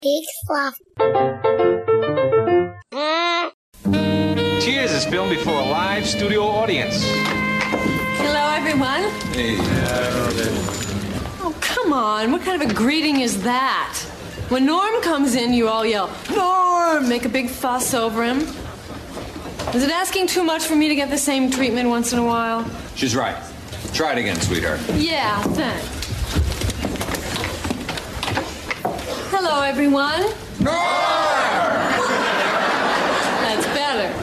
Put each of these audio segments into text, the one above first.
Big fluff. Cheers is filmed before a live studio audience. Hello, everyone. Hey. Oh, come on. What kind of a greeting is that? When Norm comes in, you all yell, Norm! Make a big fuss over him. Is it asking too much for me to get the same treatment once in a while? She's right. Try it again, sweetheart. Yeah, thanks. Hello, everyone. That's better.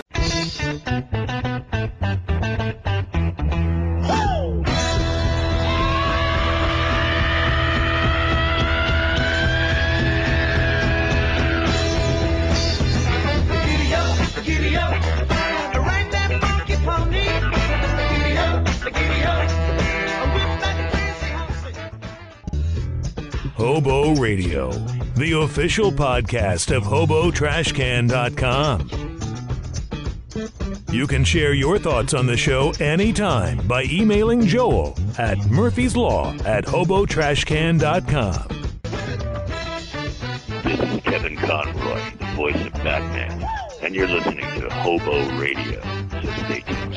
Hobo Radio, the official podcast of HoboTrashCan.com. You can share your thoughts on the show anytime by emailing Joel at murphyslaw@HoboTrashCan.com. This is Kevin Conroy, the voice of Batman, and you're listening to Hobo Radio, so stay tuned.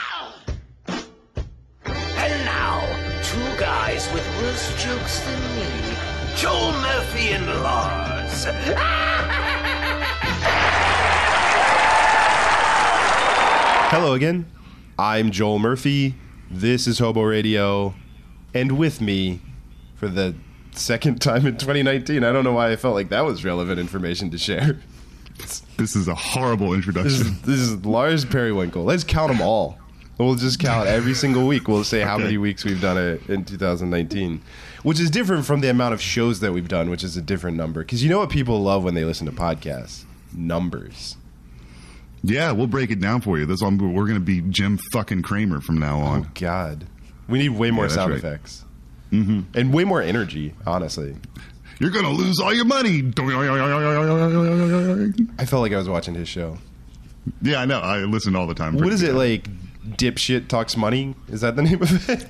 And now, two guys with worse jokes than me, Joel Murphy and Lars. Hello again. I'm Joel Murphy. This is Hobo Radio. And with me, for the second time in 2019, I don't know why I felt like that was relevant information to share. This is a horrible introduction. This is Lars Periwinkle. Let's count them all. We'll just count every single week. We'll say how many weeks we've done it in 2019, which is different from the amount of shows that we've done, which is a different number. Because you know what people love when they listen to podcasts? Numbers. Yeah, we'll break it down for you. We're going to be Jim fucking Kramer from now on. Oh, God. We need way more sound effects. Mm-hmm. And way more energy, honestly. You're going to lose all your money. I felt like I was watching his show. Yeah, I know. I listen all the time. What is it, like, Dipshit Talks Money? Is that the name of it?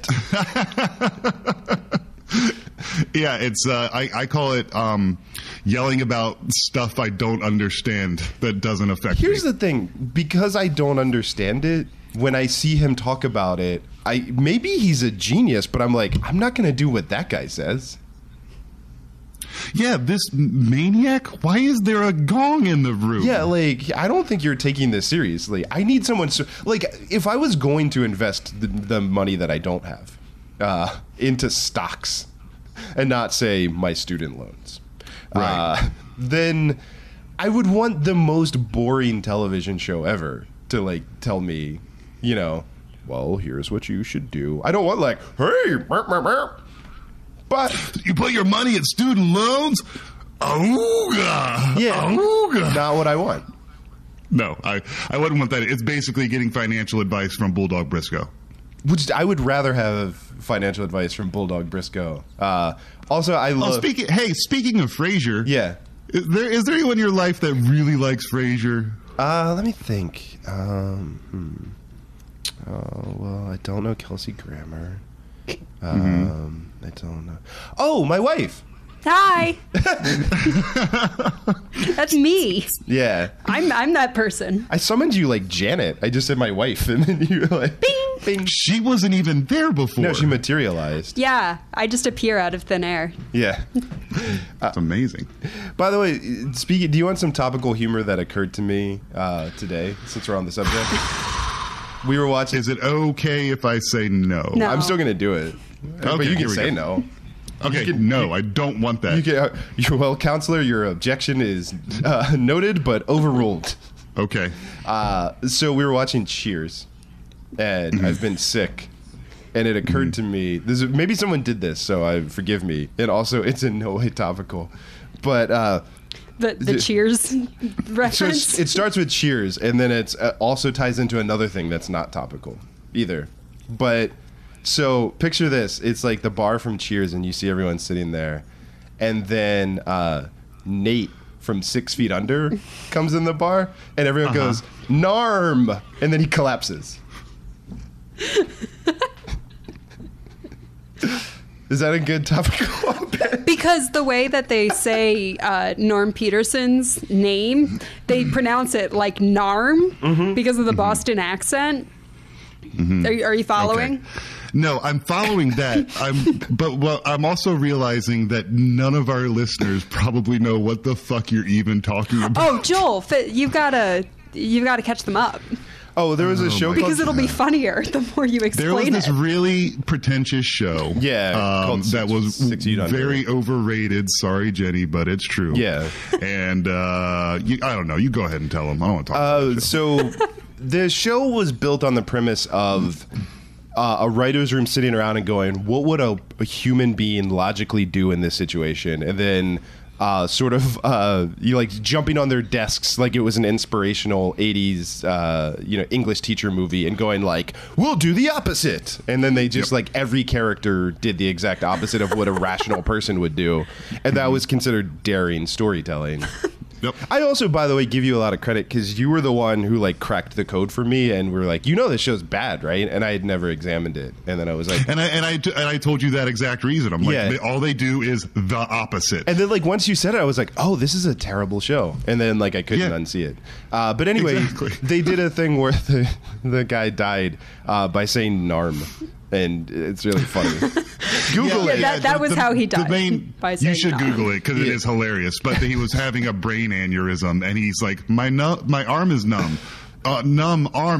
Yeah, it's I call it yelling about stuff I don't understand that doesn't affect me. Here's the thing. Because I don't understand it, when I see him talk about it, maybe he's a genius, but I'm like, I'm not going to do what that guy says. Yeah, this maniac, why is there a gong in the room? Yeah, like, I don't think you're taking this seriously. I need someone, like, if I was going to invest the money that I don't have into stocks and not, say, my student loans, right. Then I would want the most boring television show ever to, like, tell me, you know, well, here's what you should do. I don't want, like, hey, burp, burp, burp. But you put your money in student loans? Ooga. Yeah. Ooga. Not what I want. No, I wouldn't want that. It's basically getting financial advice from Bulldog Briscoe. Which I would rather have financial advice from Bulldog Briscoe. Also, I love... speaking of Frasier. Yeah. Is there anyone in your life that really likes Frasier? Let me think. Well, I don't know Kelsey Grammer. I don't know. Oh, my wife. Hi. That's me. Yeah. I'm that person. I summoned you like Janet. I just said my wife, and then you were like, bing, bing. She wasn't even there before. No, she materialized. Yeah, I just appear out of thin air. Yeah. That's amazing. By the way, do you want some topical humor that occurred to me today, since we're on the subject? We were watching... Is it okay if I say no? No. I'm still going to do it. Okay, but you can say go. no. Okay, I don't want that. Well, counselor, your objection is noted but overruled. Okay. So we were watching Cheers, and I've been sick, and it occurred to me, maybe someone did this, so forgive me. And also, it's in no way topical. But... The Cheers reference? So it starts with Cheers, and then it also ties into another thing that's not topical either. But... So picture this. It's like the bar from Cheers, and you see everyone sitting there. And then Nate from 6 Feet Under comes in the bar, and everyone goes, Narm! And then he collapses. Is that a good topical? because the way that they say Norm Peterson's name, they pronounce it like Narm because of the Boston accent. Are you following? Okay. No, I'm following that. But I'm also realizing that none of our listeners probably know what the fuck you're even talking about. Oh, Joel, you've got to catch them up Oh, there was a show because called, it'll be funnier the more you explain There was this it. really pretentious show, called that was 6 Feet Under. very overrated. Sorry, Jenny, but it's true. Yeah. And I don't know. You go ahead and tell them. I don't want to talk about the show. So the show was built on the premise of a writer's room sitting around and going, what would a human being logically do in this situation? And then jumping on their desks like it was an inspirational 80s English teacher movie and going like, we'll do the opposite. And then they just like every character did the exact opposite of what a rational person would do. And that was considered daring storytelling. Yep. I also, by the way, give you a lot of credit because you were the one who like cracked the code for me and were like, this show's bad, right? And I had never examined it, and then I was like, and I told you that exact reason. I'm like, Yeah. all they do is the opposite. and then like once you said it, I was like, oh, this is a terrible show, and then like I couldn't unsee it. But anyway, Exactly. they did a thing where the guy died by saying Narm. And it's really funny. Google it. that was how he died, by you saying should Narm. Google it because it is hilarious. But he was having a brain aneurysm, and he's like, my arm is numb. Numb arm.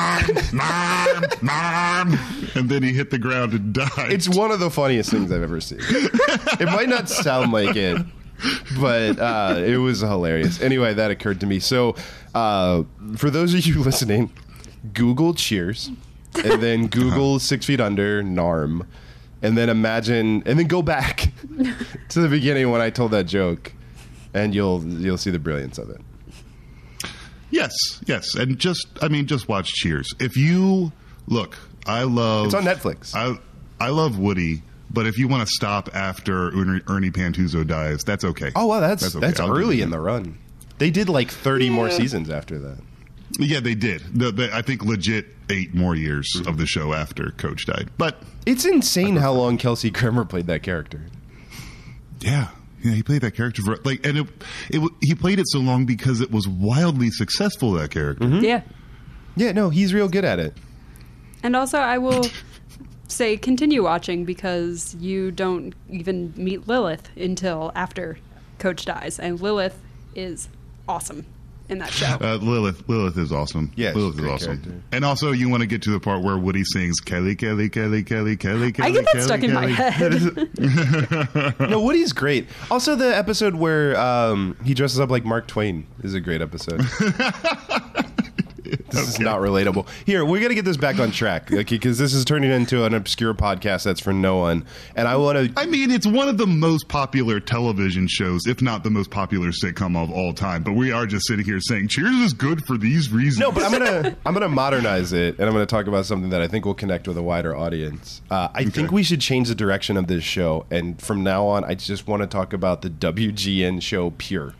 Numb. And then he hit the ground and died. It's one of the funniest things I've ever seen. It might not sound like it, but it was hilarious. Anyway, that occurred to me. So for those of you listening, Google Cheers. And then Google 6 Feet Under, Narm. And then then go back to the beginning when I told that joke. And you'll see the brilliance of it. Yes. And just watch Cheers. If you look, I love... It's on Netflix. I love Woody, but if you want to stop after Ernie Pantuzo dies, that's okay. Oh, well, that's okay. I'll early give in you- the run. They did like 30 more seasons after that. Yeah, they did. I think legit 8 more years of the show after Coach died. But It's insane how long Kelsey Grammer played that character. yeah, he played that character for he played it so long because it was wildly successful. That character. Yeah. Yeah, no, he's real good at it. And also, I will say continue watching because you don't even meet Lilith until after Coach dies. And Lilith is awesome in that show. Lilith is awesome. Yeah, Lilith she's is a great awesome. character. And also, you want to get to the part where Woody sings Kelly, Kelly, Kelly, Kelly, Kelly, Kelly. I get that Kelly, stuck in my Kelly. head. No, Woody's great. Also, the episode where he dresses up like Mark Twain is a great episode. This is not relatable. Here, we got to get this back on track, okay? Because this is turning into an obscure podcast that's for no one. And I want to. I mean, it's one of the most popular television shows, if not the most popular sitcom of all time. But we are just sitting here saying Cheers is good for these reasons. No, but I'm gonna modernize it, and I'm gonna talk about something that I think will connect with a wider audience. I think we should change the direction of this show, and from now on, I just want to talk about the WGN show Pure.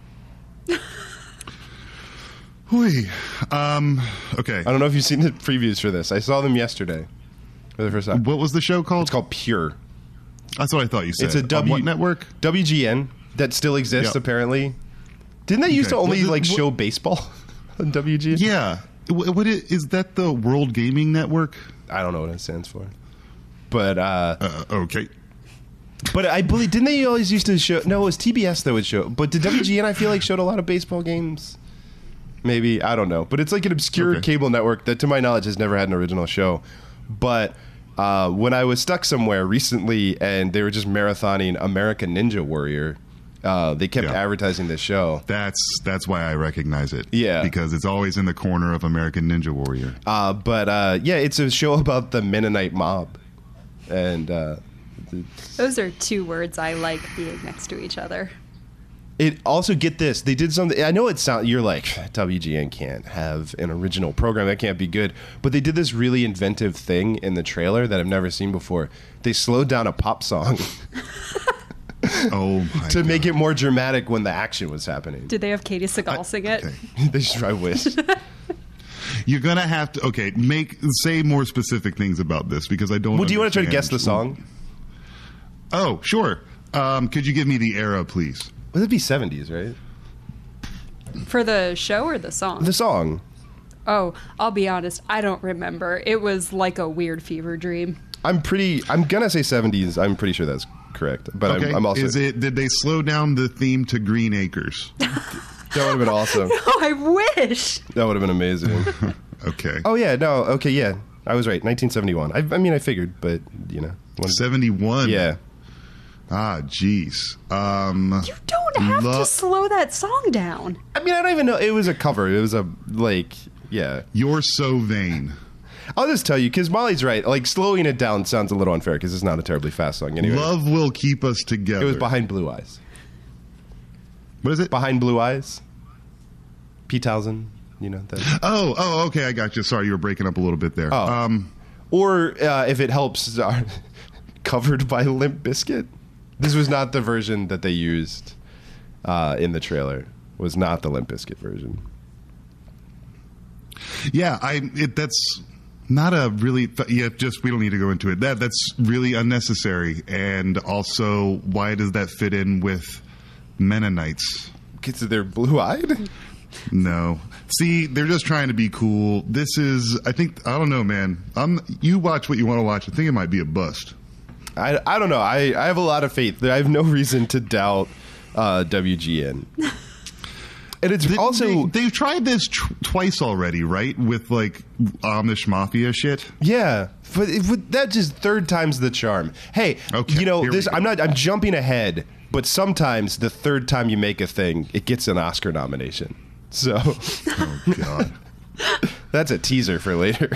Okay. I don't know if you've seen the previews for this. I saw them yesterday for the first time. What was the show called? It's called Pure. That's what I thought you said. It's a On what network? WGN that still exists, Yep. apparently. Didn't they used to Okay. only Was it- show baseball on WGN? Yeah. Is that the World Gaming Network? I don't know what it stands for. But Okay. but I believe, didn't they always used to show? No, it was TBS that would show. But did WGN, I feel like, showed a lot of baseball games? Maybe, I don't know. But it's like an obscure Okay. cable network that, to my knowledge, has never had an original show. But when I was stuck somewhere recently and they were just marathoning American Ninja Warrior, they kept advertising this show. That's why I recognize it. Yeah. Because it's always in the corner of American Ninja Warrior. But it's a show about the Mennonite mob. And Those are two words I like being next to each other. it also, get this, they did something. I know you're like, WGN can't have an original program, that can't be good, but they did this really inventive thing in the trailer that I've never seen before. They slowed down a pop song Oh my to make God. it more dramatic when the action was happening. Did they have Katie Seagal sing it? Okay. They should, I wish. You're gonna have to say more specific things about this because I don't. Well, do you want to try to guess understand. the song? Oh, sure. Could you give me the era, please? Would it be 70s, right? For the show or the song? The song. Oh, I'll be honest, I don't remember. It was like a weird fever dream. I'm gonna say 70s. I'm pretty sure that's correct. But Okay. I'm also. Did they slow down the theme to Green Acres? That would have been awesome. Oh, I wish. That would have been amazing. Okay. Oh yeah, no, okay, yeah, I was right. 1971. I mean, I figured, but 71. Yeah. Ah, jeez. You don't have to slow that song down. I mean, I don't even know. It was a cover. It was yeah. You're so vain. I'll just tell you, because Molly's right. Like, slowing it down sounds a little unfair because it's not a terribly fast song anyway. Love will keep us together. It was Behind Blue Eyes. What is it? Behind Blue Eyes. Pete Townsend. That. Oh, okay, I got you. Sorry, you were breaking up a little bit there. Oh. Or, if it helps, covered by Limp Bizkit. This was not the version that they used in the trailer. Was not the Limp Bizkit version. Yeah, that's not a really. Yeah, just we don't need to go into it. That's really unnecessary. And also, why does that fit in with Mennonites? Because they're blue-eyed? No. See, they're just trying to be cool. This is, I don't know, man. You watch what you want to watch. I think it might be a bust. I don't know. I have a lot of faith. I have no reason to doubt WGN. And it's they've tried this twice already, right? With like Amish mafia shit. Yeah, but that just third time's the charm. Hey, okay, this. I'm jumping ahead, but sometimes the third time you make a thing, it gets an Oscar nomination. So, oh god, that's a teaser for later.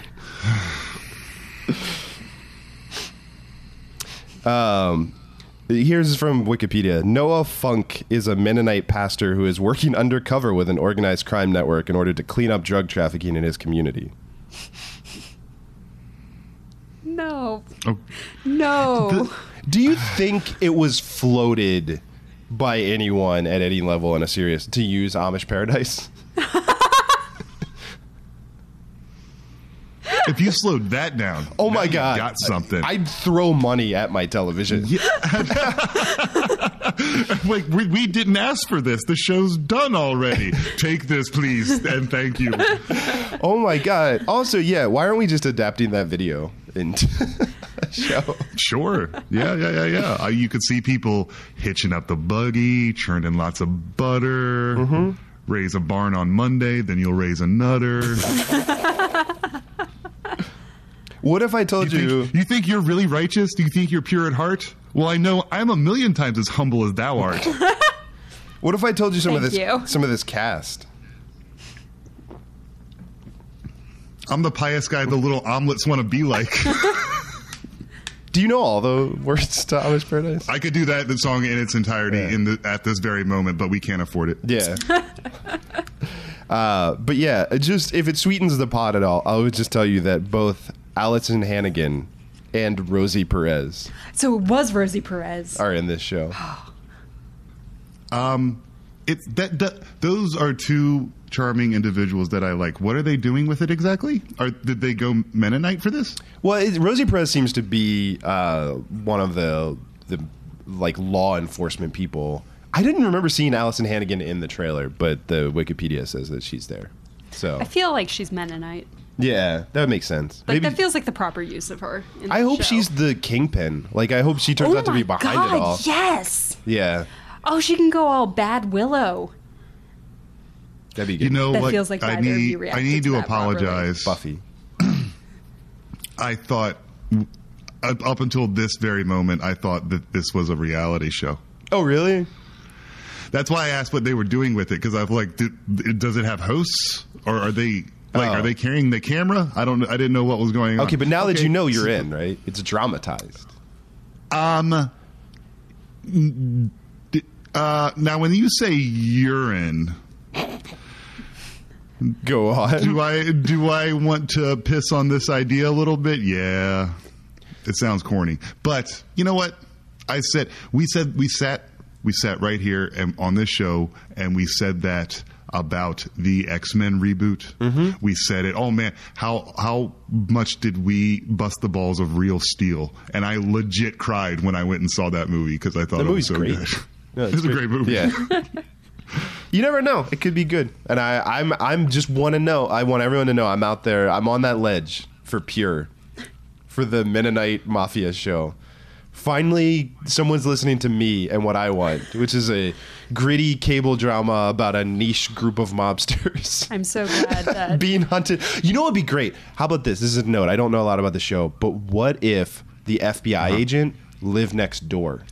Here's from Wikipedia. Noah Funk is a Mennonite pastor who is working undercover with an organized crime network in order to clean up drug trafficking in his community. No. Oh. No. Do you think it was floated by anyone at any level in a serious to use Amish Paradise? If you slowed that down, oh my God, got something. I'd throw money at my television. Yeah. Like we didn't ask for this. The show's done already. Take this, please, and thank you. Oh my God. Also, yeah, why aren't we just adapting that video into a show? Sure. Yeah. You could see people hitching up the buggy, churning lots of butter. Mm-hmm. Raise a barn on Monday, then you'll raise a nutter. What if I told you... You think you're really righteous? Do you think you're pure at heart? Well, I know I'm a million times as humble as thou art. What if I told you some of this cast? I'm the pious guy the little omelets want to be like. Do you know all the words to Amish Paradise? I could do the song in its entirety at this very moment, but we can't afford it. Yeah. But yeah, just if it sweetens the pot at all, I would just tell you that both Allison Hannigan and Rosie Perez. So it was Rosie Perez. Are in this show. Those are two charming individuals that I like. What are they doing with it exactly? Did they go Mennonite for this? Well, Rosie Perez seems to be one of the like law enforcement people. I didn't remember seeing Allison Hannigan in the trailer, but the Wikipedia says that she's there. So I feel like she's Mennonite. Yeah, that makes sense. Like, that feels like the proper use of her. I hope she's the kingpin. Like, I hope she turns out to be behind it all. Yes. Yeah. Oh, she can go all Bad Willow. That'd be good. You know that what? Feels like I need to apologize. Buffy. I thought, up until this very moment, I thought that this was a reality show. Oh, really? That's why I asked what they were doing with it, because I was like, does it have hosts, or are they are they carrying the camera? I didn't know what was going on. Okay, but now that you know, you're in, right? It's dramatized. Now when you say urine, go on. Do I want to piss on this idea a little bit? Yeah, it sounds corny, but you know what? We sat right here and on this show, and we said that about the X-Men reboot. We said it. Oh man, how much did we bust the balls of Real Steel? And I legit cried when I went and saw that movie because I thought it was so great. good. No, It's a great movie. Yeah. You never know. It could be good. And I'm just want to know. I want everyone to know I'm out there. I'm on that ledge for Pure, for the Mennonite Mafia show. Finally, someone's listening to me and what I want, which is a gritty cable drama about a niche group of mobsters. I'm so glad that being hunted. You know what would be great? How about this? This is a note. I don't know a lot about the show, but what if the FBI agent lived next door?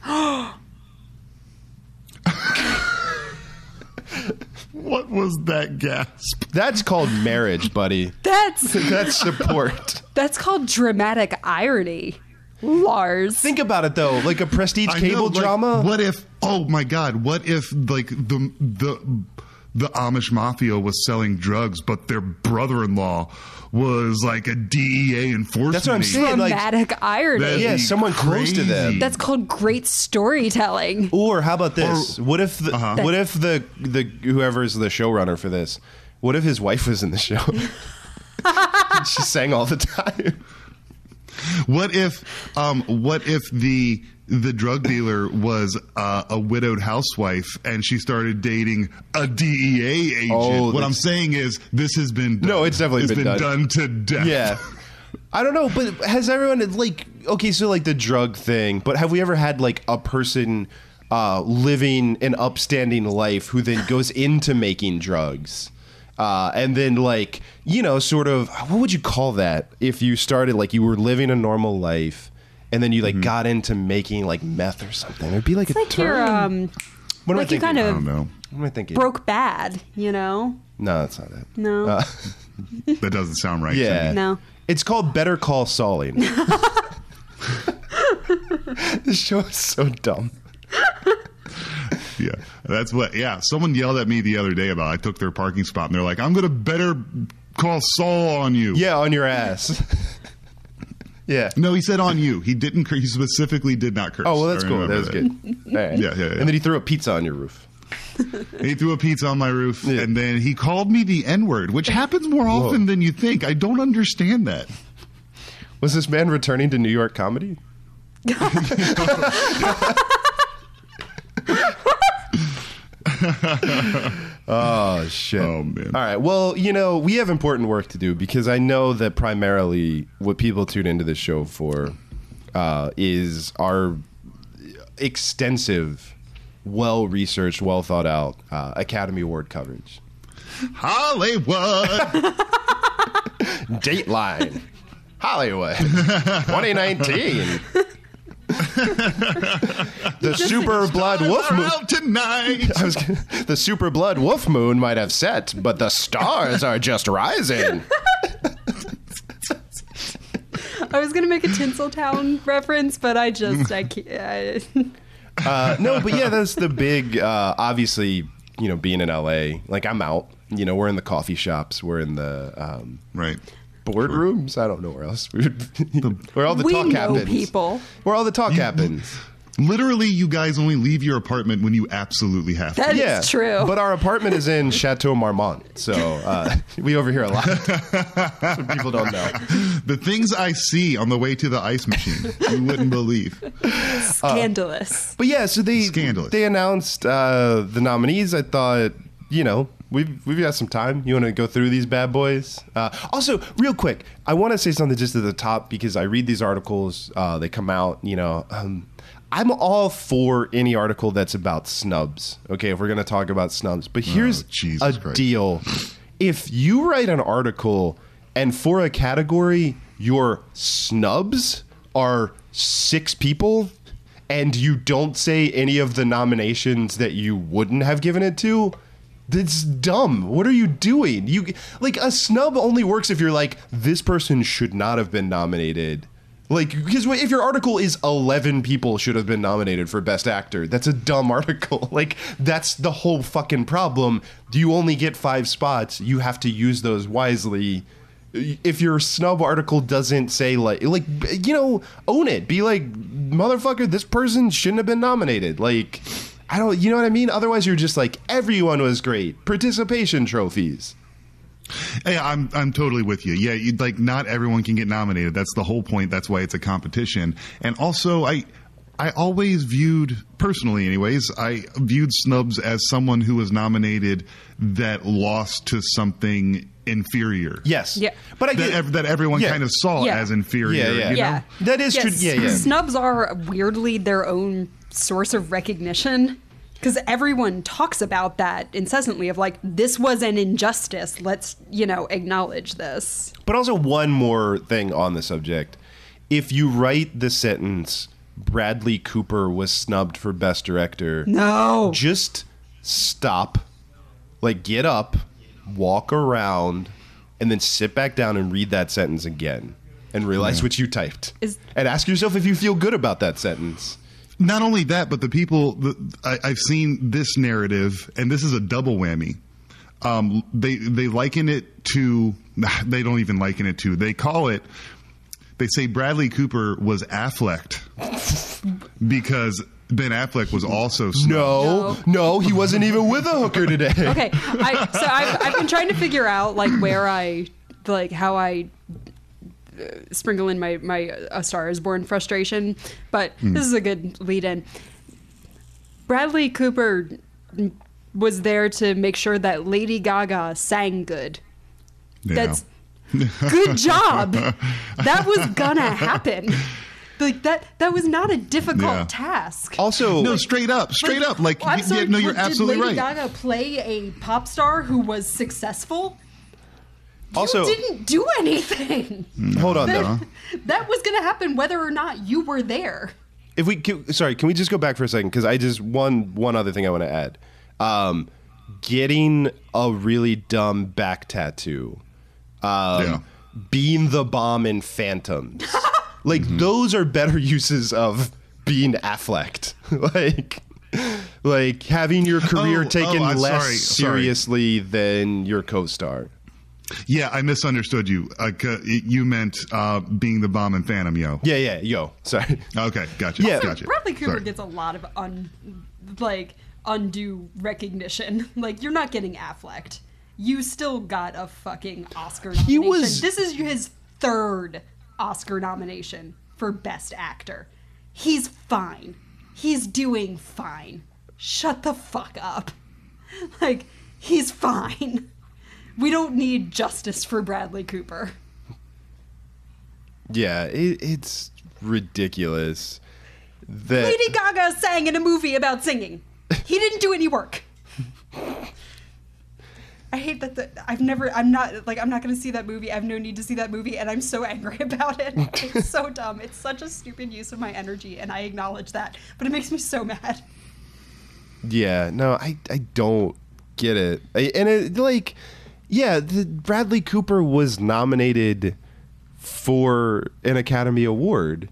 What was that gasp? That's called marriage, buddy. That's support. that's called dramatic irony, Lars. Think about it though, like a prestige cable like, drama. What if? Oh my God! What if like the Amish mafia was selling drugs, but their brother-in-law was like a DEA enforcement? That's what I'm agent? saying. Like, Dramatic irony. That'd yeah, be someone close to them. crazy. That's called great storytelling. or how about this? Or- What if the whoever's the showrunner for this? What if his wife was in the show? She sang all the time. What if the drug dealer was a widowed housewife and she started dating a DEA agent? Oh, what I'm that's- saying is this has been done. No, it's definitely been done. done to death. Yeah. I don't know, but has everyone like okay, so like the drug thing, but have we ever had like a person living an upstanding life who then goes into making drugs? And then like, you know, sort of what would you call that if you started like you were living a normal life and then you like got into making like meth or something? It'd be like It's a like you're term. What am I like you thinking? kind I of don't know. What am I thinking? broke bad, you know? No, that's not it. No. That doesn't sound right. Yeah. To me. No. It's called Better Call Sauling. This show is so dumb. Yeah, that's what. Yeah, someone yelled at me the other day about I took their parking spot and they're like, "I'm gonna better call Saul on you." Yeah, on your ass. Yeah. No, he said on you. He didn't. He specifically did not curse. Oh, well, that's I cool. remember That was good. All right. Yeah. And then he threw a pizza on your roof. He threw a pizza on my roof, Yeah. and then he called me the N-word, which happens more often than you think. I don't understand that. Was this man returning to New York comedy? Oh, shit. Oh, man. All right. Well, you know, we have important work to do because I know that primarily what people tune into this show for is our extensive, well-researched, well-thought-out Academy Award coverage. Hollywood. Dateline. Hollywood. 2019. The Super Blood Wolf Moon. Out tonight. The Super Blood Wolf Moon might have set, but the stars are just rising. I was going to make a Tinseltown reference, but I can't. No, but yeah, that's the big, obviously, you know, being in LA, like I'm out, you know, we're in the coffee shops, we're in the Right. boardrooms. I don't know where else. Where all the We talk know happens. people. Where all the talk happens. Literally, you guys only leave your apartment when you absolutely have to. That Yeah, is true. But our apartment is in Chateau Marmont, so we overhear a lot. That's what people don't know. The things I see on the way to the ice machine, you wouldn't believe. Scandalous. But yeah, so Scandalous. they announced the nominees. I thought, you know, we've got some time. You want to go through these bad boys? Also, real quick, I want to say something just at the top because I read these articles. They come out, you know. I'm all for any article that's about snubs. Okay, if we're going to talk about snubs. But here's Jesus a Christ. deal. If you write an article and for a category, your snubs are 6 people and you don't say any of the nominations that you wouldn't have given it to, that's dumb. What are you doing? You like a snub only works if you're like, this person should not have been nominated. Like, because if your article is 11 people should have been nominated for Best Actor, that's a dumb article. Like, that's the whole fucking problem. Do you only get 5 spots? You have to use those wisely. If your snub article doesn't say, like you know, own it. Be like, motherfucker, this person shouldn't have been nominated. Like, I don't, you know what I mean? Otherwise, you're just like, everyone was great. Participation trophies. Hey, I'm totally with you. Yeah, you'd like not everyone can get nominated. That's the whole point. That's why it's a competition. And also, I always viewed, personally anyways, I viewed snubs as someone who was nominated that lost to something inferior. Yes. Yeah. But I get That everyone Yeah. kind of saw Yeah. as inferior. Yeah. You know? Yeah. That is true. Yeah. Snubs are weirdly their own source of recognition because everyone talks about that incessantly of like, this was an injustice. Let's, acknowledge this. But also one more thing on the subject. If you write the sentence, Bradley Cooper was snubbed for Best Director. No. Just stop. Like, get up, walk around, and then sit back down and read that sentence again. And realize what you typed. And ask yourself if you feel good about that sentence. Not only that, but the people, I've seen this narrative, and this is a double whammy. They liken it to, they don't even liken it to, they call it, they say Bradley Cooper was Afflecked because Ben Affleck was also snubbed. No, he wasn't even with a hooker today. Okay. I've been trying to figure out like how I sprinkle in my A Star Is Born frustration, but this is a good lead in. Bradley Cooper was there to make sure that Lady Gaga sang good. Yeah. That's good job. That was gonna happen. Like that was not a difficult task. Also, No, straight up. Like, I'm sorry, no, you're absolutely did Lady right. Gaga play a pop star who was successful? Also, You didn't do anything. hold on though. That was going to happen whether or not you were there. If we can we just go back for a second? Because I just one other thing I want to add. Getting a really dumb back tattoo. Being the bomb in Phantoms. Like, those are better uses of being Afflecked. like having your career taken I'm less sorry. seriously than your co-star. Yeah, I misunderstood you. You meant being the bomb in Phantom, yo. Yeah, yo. Sorry. Okay, gotcha. Yeah. Gotcha. Bradley Cooper Sorry. gets a lot of undue recognition. Like, you're not getting Afflecked. You still got a fucking Oscar nomination. This is his third Oscar nomination for Best Actor. He's fine. He's doing fine. Shut the fuck up. Like, he's fine. We don't need justice for Bradley Cooper. Yeah, it's ridiculous. That Lady Gaga sang in a movie about singing. He didn't do any work. I hate that. I'm not going to see that movie. I have no need to see that movie, and I'm so angry about it. It's so dumb. It's such a stupid use of my energy, and I acknowledge that. But it makes me so mad. Yeah, no, I don't get it. Bradley Cooper was nominated for an Academy Award.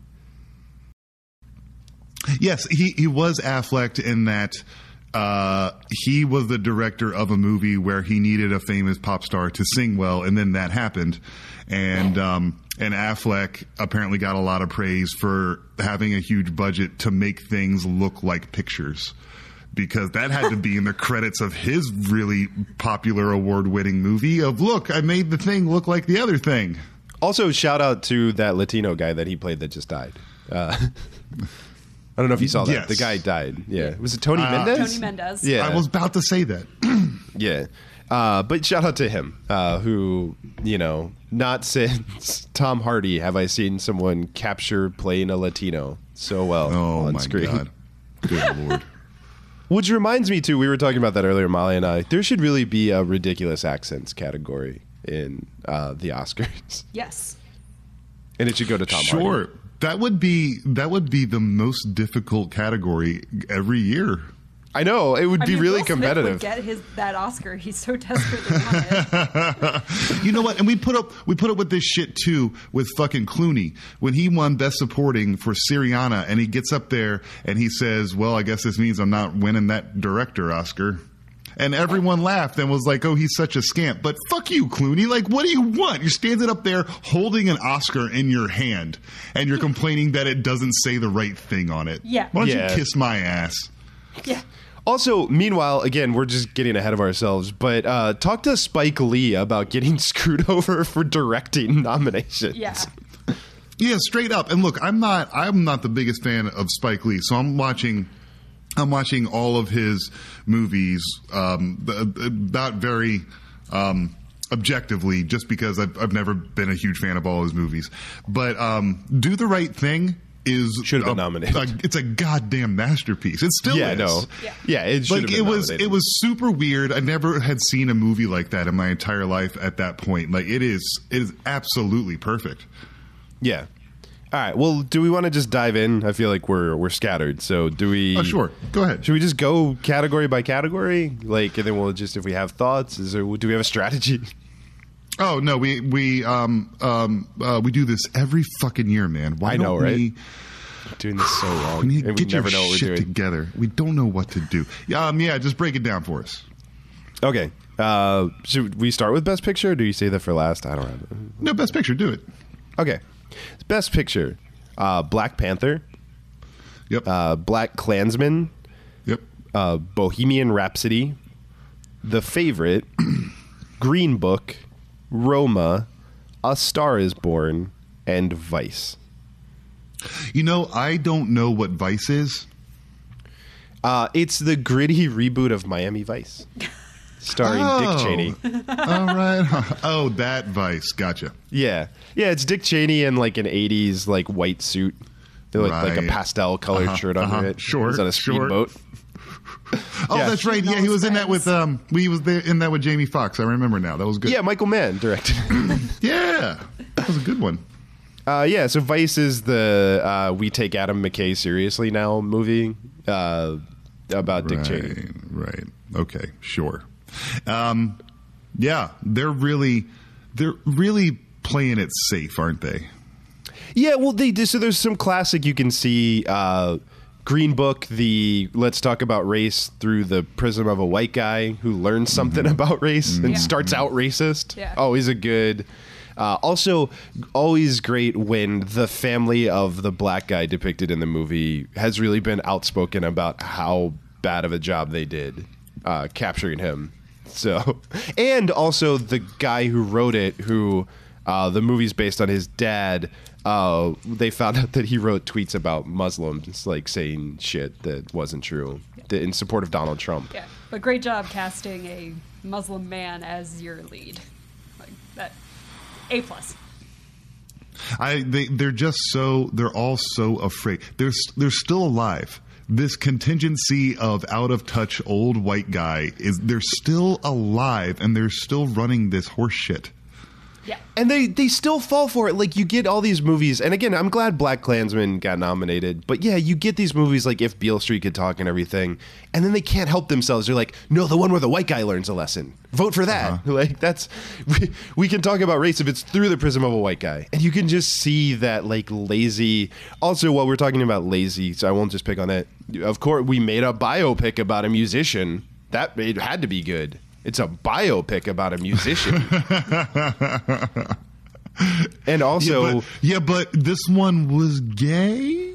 Yes, he was Afflecked in that he was the director of a movie where he needed a famous pop star to sing well, and then that happened. And Affleck apparently got a lot of praise for having a huge budget to make things look like pictures, because that had to be in the credits of his really popular award-winning movie of, look, I made the thing look like the other thing. Also, shout out to that Latino guy that he played that just died. I don't know if you saw that. Yes. The guy died. Yeah. Was it Tony Mendez? Tony Mendez. Yeah. I was about to say that. Yeah. But shout out to him, who, not since Tom Hardy have I seen someone capture playing a Latino so well on screen. God. Good Lord. Which reminds me, too, we were talking about that earlier, Molly and I. There should really be a ridiculous accents category in the Oscars. Yes. And it should go to Tom Hardy. Sure. That would be the most difficult category every year. I know. It would be really Will competitive. Smith would get that Oscar. He's so desperately wanted. You know what? And we put up with this shit too with fucking Clooney when he won Best Supporting for Syriana, and he gets up there and he says, "Well, I guess this means I'm not winning that director Oscar." And everyone laughed and was like, "Oh, he's such a scamp." But fuck you, Clooney. Like, what do you want? You're standing up there holding an Oscar in your hand, and you're complaining that it doesn't say the right thing on it. Yeah. Why don't Yeah. you kiss my ass? Yeah. Also, meanwhile, again, we're just getting ahead of ourselves, but talk to Spike Lee about getting screwed over for directing nominations. Yeah. Yeah, straight up. And look, I'm not the biggest fan of Spike Lee, so I'm watching all of his movies not very objectively, just because I've never been a huge fan of all his movies. But Do the Right Thing should have been nominated. It's a goddamn masterpiece. It still is. No. Yeah, it should have been nominated. It was super weird. I never had seen a movie like that in my entire life at that point. Like it is absolutely perfect. Yeah. All right. Well, do we want to just dive in? I feel like we're scattered. So do we? Oh, sure. Go ahead. Should we just go category by category? Like, and then we'll just, if we have thoughts, do we have a strategy? Oh no, we do this every fucking year, man. Why I know, don't right? we? Doing this so long. We need to and get we never your know what we're shit doing. together. We don't know what to do. Yeah, just break it down for us. Okay. Should we start with Best Picture, or do you say that for last? I don't know. No, Best Picture. Do it. Okay. Best Picture. Black Panther. Yep. Black Klansman. Yep. Bohemian Rhapsody. The Favorite. Green Book. Roma. A Star is Born. And Vice. You know, I don't know what Vice is. It's the gritty reboot of Miami Vice. Starring Dick Cheney. All right. Oh, that Vice. Gotcha. Yeah, it's Dick Cheney in like an '80s like white suit, like a pastel colored shirt under it. Sure, he's on a speedboat. Oh, Yeah. that's right. Yeah, he was in that with he was there in that with Jamie Foxx. I remember now. That was good. Yeah, Michael Mann directed it. Yeah, that was a good one. So Vice is the We Take Adam McKay Seriously Now movie about Dick Cheney. Right. Okay. Sure. Yeah, they're really playing it safe, aren't they? Yeah, well, they do. So there's some classic you can see. Green Book, the let's talk about race through the prism of a white guy who learns something about race and starts out racist. Yeah. Always a good. Also, always great when the family of the black guy depicted in the movie has really been outspoken about how bad of a job they did capturing him. So, and also the guy who wrote it, who the movie's based on his dad. They found out that he wrote tweets about Muslims, like saying shit that wasn't true in support of Donald Trump. Yeah, but great job casting a Muslim man as your lead. Like that, A+. They're all so afraid. They're still alive. This contingency of out of touch old white guy they're still alive and they're still running this horse shit. Yeah. And they still fall for it. Like, you get all these movies, and again, I'm glad Black Klansman got nominated, but yeah, you get these movies like If Beale Street Could Talk and everything, and then they can't help themselves. They're like, no, the one where the white guy learns a lesson. Vote for that. Like, that's we can talk about race if it's through the prism of a white guy. And you can just see that, like, lazy. Also, while we're talking about lazy, so I won't just pick on that. Of course, we made a biopic about a musician. It had to be good. It's a biopic about a musician. And also... but this one was gay?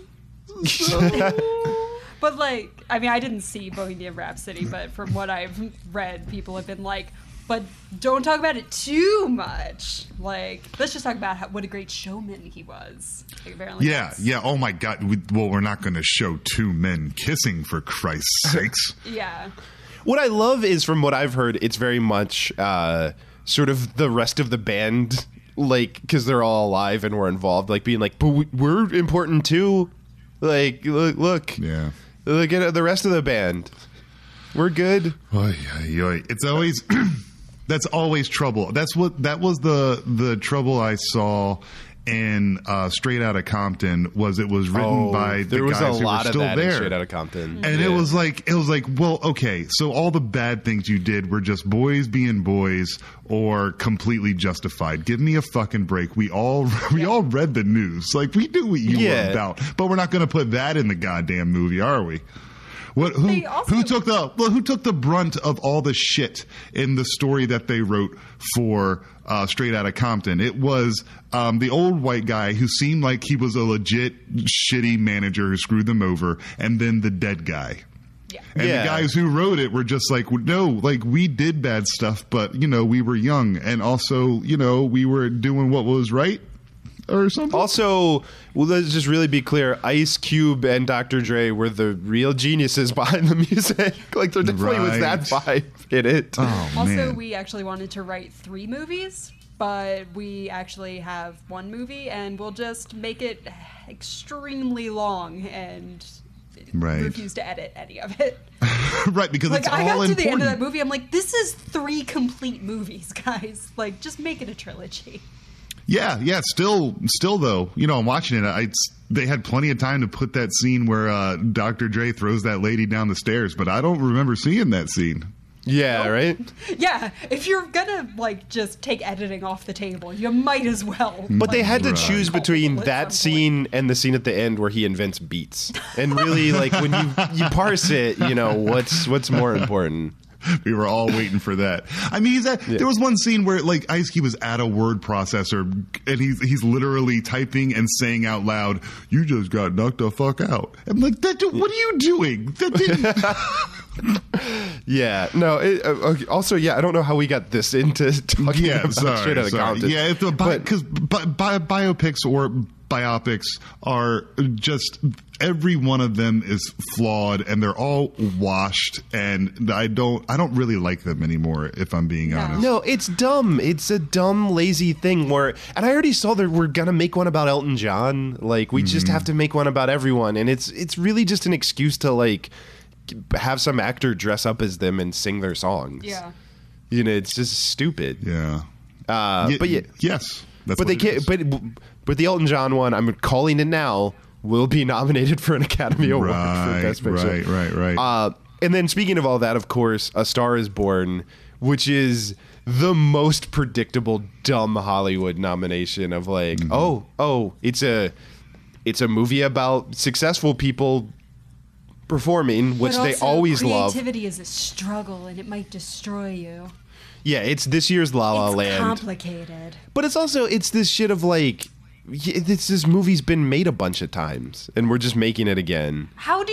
But, like, I mean, I didn't see Bohemian Rhapsody, but from what I've read, people have been like, but don't talk about it too much. Like, let's just talk about what a great showman he was. Like, apparently Yeah. Oh, my God. We're not going to show two men kissing, for Christ's sakes. Yeah. What I love is, from what I've heard, it's very much sort of the rest of the band, like, because they're all alive and we're involved, like, being like, but we're important too. Like, look. Yeah. Look at the rest of the band. We're good. It's always... That's always trouble. That was the trouble I saw in Straight Outta Compton. It was written by the guys who were still there. Straight Outta Compton, and it was like, well, okay, so all the bad things you did were just boys being boys or completely justified. Give me a fucking break. We all read the news, like we knew what you were about, but we're not going to put that in the goddamn movie, are we? Who took the brunt of all the shit in the story that they wrote for Straight Outta Compton? It was the old white guy who seemed like he was a legit shitty manager who screwed them over, and then the dead guy. And Yeah. the guys who wrote it were just like, no, like we did bad stuff, but we were young, and also we were doing what was right or something. Also, well, let's just really be clear: Ice Cube and Dr. Dre were the real geniuses behind the music. Like there definitely was that vibe in it. Oh, Also, man. we actually wanted to write 3 movies, but we actually have 1 movie, and we'll just make it extremely long and Right. refuse to edit any of it. Right, because Like, it's all I got to important. the end of that movie, I'm like, this is 3 complete movies, guys. Like, just make it a trilogy. Yeah. Still though, I'm watching it. They had plenty of time to put that scene where Dr. Dre throws that lady down the stairs, but I don't remember seeing that scene. Yeah, right. Yeah, if you're gonna, like, just take editing off the table, you might as well. But they had to Right. choose between At that some point. scene and the scene at the end where he invents beats. And really, like when you parse it, what's more important. We were all waiting for that. I mean, there was one scene where like Ice Cube was at a word processor and he's literally typing and saying out loud, "You just got knocked the fuck out." I'm like, what are you doing? That didn't. Yeah. No. Okay, also, yeah. I don't know how we got this into talking Yeah, about Straight Outta Compton. Yeah, because biopics or biopics are just every one of them is flawed and they're all washed, and I don't really like them anymore, if I'm being honest. No, it's dumb. It's a dumb, lazy thing where, and I already saw that we're gonna make one about Elton John. Like, we just have to make one about everyone, and it's really just an excuse to like have some actor dress up as them and sing their songs. Yeah. It's just stupid. Yeah. But yeah, Yes. That's but what they it can't. is. But the Elton John one, I'm calling it now, will be nominated for an Academy Award for Best Picture. Right. And then speaking of all that, of course, A Star Is Born, which is the most predictable dumb Hollywood nomination of like, it's a movie about successful people performing, which But they also, always love. creativity is a struggle, and it might destroy you. Yeah, it's this year's La La It's Land. complicated. But it's this shit of like, this movie's been made a bunch of times, and we're just making it again. How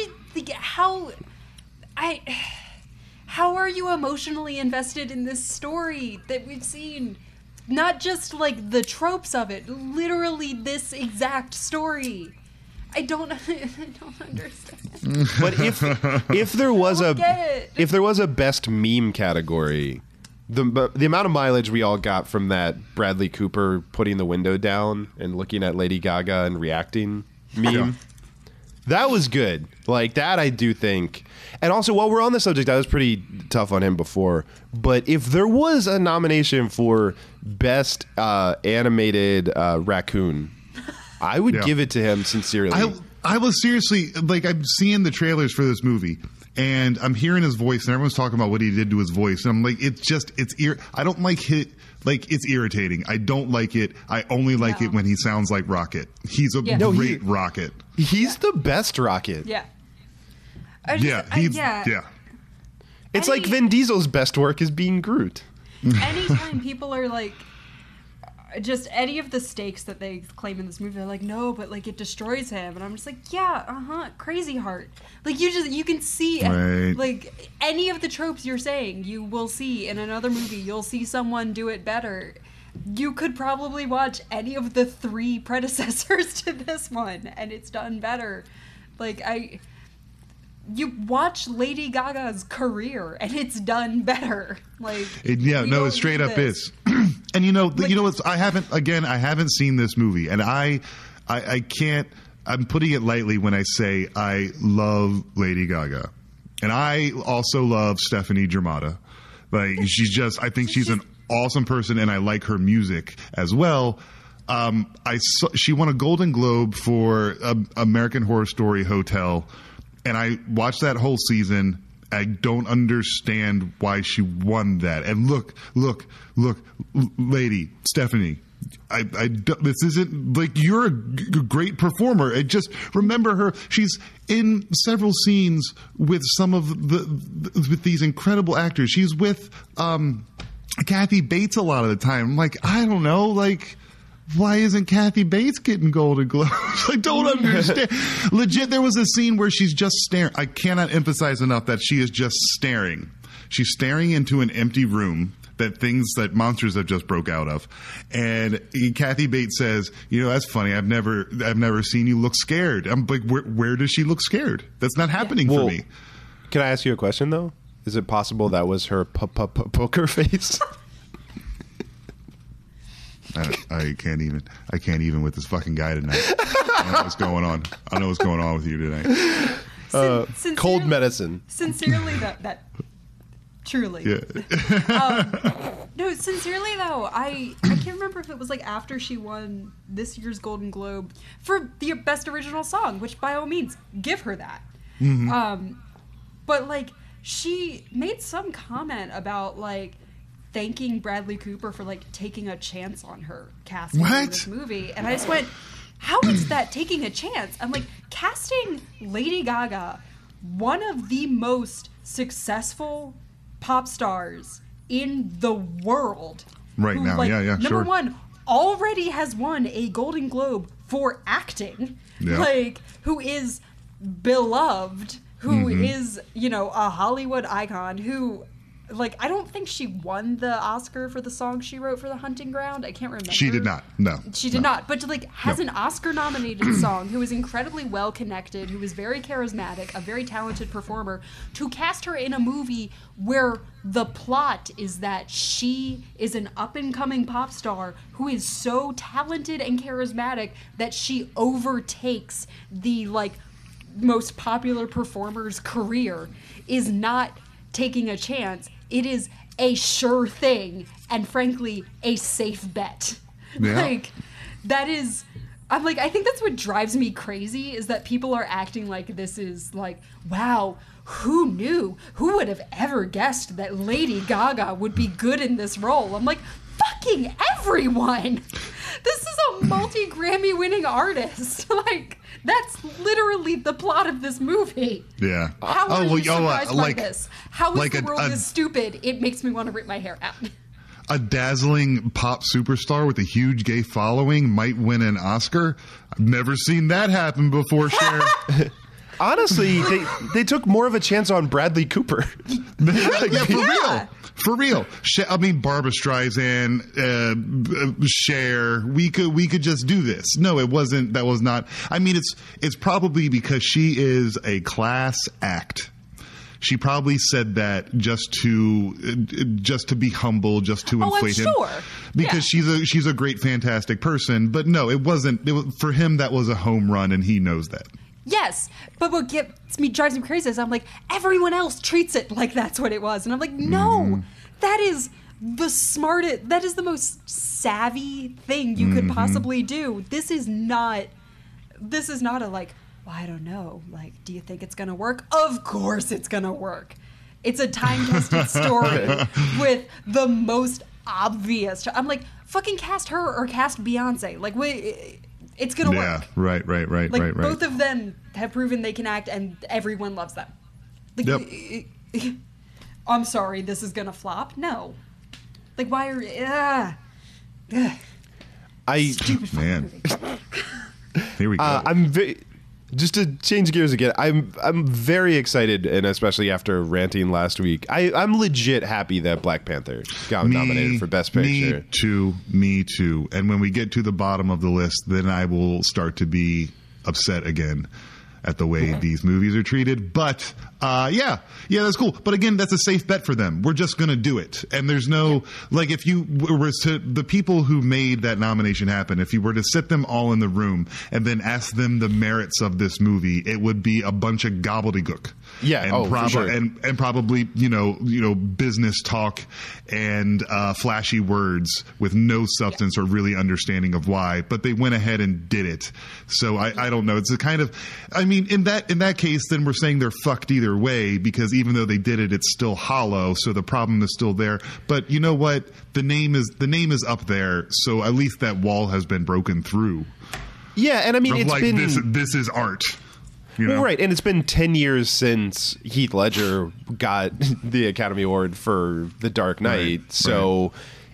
are you emotionally invested in this story that we've seen? Not just like the tropes of it, literally this exact story. I don't understand. But if there was get it. a best meme category, the amount of mileage we all got from that Bradley Cooper putting the window down and looking at Lady Gaga and reacting meme, that was good. Like that, I do think. And also, while we're on the subject, I was pretty tough on him before. But if there was a nomination for best animated raccoon, I would give it to him sincerely. I was seriously like, I'm seeing the trailers for this movie and I'm hearing his voice and everyone's talking about what he did to his voice, and I'm like, I don't like it. Like, it's irritating. I don't like it. I only like it when he sounds like Rocket. He's a great Rocket. He's the best Rocket. Yeah. It's like Vin Diesel's best work is being Groot. Anytime people are like, just any of the stakes that they claim in this movie, they're like, no, but like it destroys him, and I'm just like, yeah, Crazy Heart. Like you can see like any of the tropes you're saying, you will see in another movie. You'll see someone do it better. You could probably watch any of the 3 predecessors to this one, and it's done better. Like you watch Lady Gaga's career, and it's done better. Like it straight up is. And you know what? I haven't seen this movie, and I can't. I'm putting it lightly when I say I love Lady Gaga, and I also love Stephanie Germanotta. Like I think she's an awesome person, and I like her music as well. She won a Golden Globe for American Horror Story Hotel, and I watched that whole season. I don't understand why she won that. And look, lady, Stephanie, this isn't like, you're a great performer. I just remember her. She's in several scenes with some of with these incredible actors. She's with Kathy Bates a lot of the time. I'm like, I don't know, like why isn't Kathy Bates getting Golden Globes? I don't understand. Legit, there was a scene where she's just staring. I cannot emphasize enough that she is just staring. She's staring into an empty room that monsters have just broke out of. And Kathy Bates says, that's funny. I've never seen you look scared. I'm like, where does she look scared? That's not happening for me. Can I ask you a question, though? Is it possible that was her poker face? I can't even with this fucking guy tonight. I don't know what's going on. I don't know what's going on with you tonight. Cold medicine. Sincerely, that truly. Yeah. No, sincerely though, I can't remember if it was like after she won this year's Golden Globe for the best original song, which by all means give her that. Mm-hmm. But like she made some comment about like thanking Bradley Cooper for like taking a chance on her casting in this movie, and I just went, how is that taking a chance? I'm like, casting Lady Gaga, one of the most successful pop stars in the world right who, now, like, number one, already has won a Golden Globe for acting, like who is beloved, who is a Hollywood icon, who like I don't think she won the Oscar for the song she wrote for The Hunting Ground. I can't remember. She did not. No. She did not. But like has an Oscar-nominated song, who is incredibly well connected, who is very charismatic, a very talented performer, to cast her in a movie where the plot is that she is an up-and-coming pop star who is so talented and charismatic that she overtakes the like most popular performer's career, is not taking a chance. It is a sure thing, and frankly, a safe bet. Yeah. Like, that is, I'm like, I think that's what drives me crazy, is that people are acting like this is like, wow, who knew? Who would have ever guessed that Lady Gaga would be good in this role? I'm like, fucking everyone! This is a multi-Grammy winning artist. Like, that's literally the plot of this movie. Yeah. How are you surprised by like, this? How is like the world is stupid? It makes me want to rip my hair out. A dazzling pop superstar with a huge gay following might win an Oscar. I've never seen that happen before, Cher. Honestly, they took more of a chance on Bradley Cooper. Yeah, for real. I mean, Barbra Streisand, Cher. We could just do this. No, it wasn't. That was not. I mean, it's probably because she is a class act. She probably said that just to be humble, just to inflate him, because she's a great, fantastic person. But no, it wasn't. For him, that was a home run, and he knows that. Yes, but what drives me crazy is I'm like, everyone else treats it like that's what it was. And I'm like, no, that is the smartest, that is the most savvy thing you could possibly do. This is not a like, well, I don't know, like, do you think it's going to work? Of course it's going to work. It's a time-tested story with the most obvious. I'm like, fucking cast her or cast Beyonce. Like, it's going to work. Right. Like, both of them have proven they can act, and everyone loves them. Like, I'm sorry, this is going to flop? No. Like, why are... Stupid movie. Here we go. Just to change gears again, I'm very excited, and especially after ranting last week, I'm legit happy that Black Panther got nominated for Best Picture. Me too. And when we get to the bottom of the list, then I will start to be upset again at the way these movies are treated. But yeah, that's cool. But again, that's a safe bet for them. We're just going to do it. And there's no, like, if you were to, the people who made that nomination happen, if you were to sit them all in the room and then ask them the merits of this movie, it would be a bunch of gobbledygook. Yeah, and for sure. and probably business talk and flashy words with no substance or really understanding of why. But they went ahead and did it. So I don't know. It's a kind of, I mean, in that case, then we're saying they're fucked either way, because even though they did it, it's still hollow. So the problem is still there. But you know what? The name is up there. So at least that wall has been broken through. Yeah, and I mean, it's like, been this is art. Well, right, and it's been 10 years since Heath Ledger got the Academy Award for The Dark Knight, so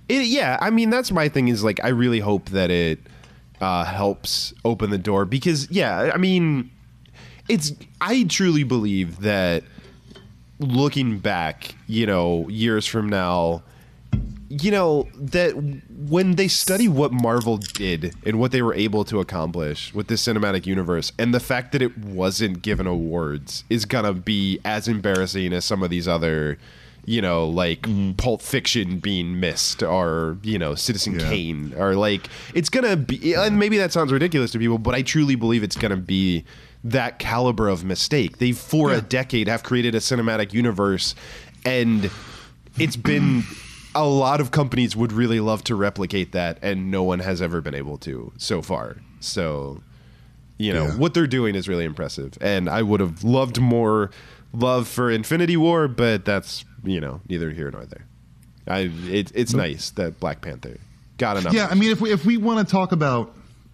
Yeah, I mean, that's my thing is, like, I really hope that it helps open the door because, yeah, I mean, I truly believe that looking back, years from now, that when they study what Marvel did and what they were able to accomplish with this cinematic universe, and the fact that it wasn't given awards is gonna be as embarrassing as some of these other, like Pulp Fiction being missed, or Citizen Kane, or like it's gonna be. And maybe that sounds ridiculous to people, but I truly believe it's gonna be that caliber of mistake. They for a decade have created a cinematic universe, and it's been. A lot of companies would really love to replicate that, and no one has ever been able to so far. So, what they're doing is really impressive. And I would have loved more love for Infinity War, but that's, neither here nor there. It's nice that Black Panther got enough. Yeah, I mean, if we want to talk about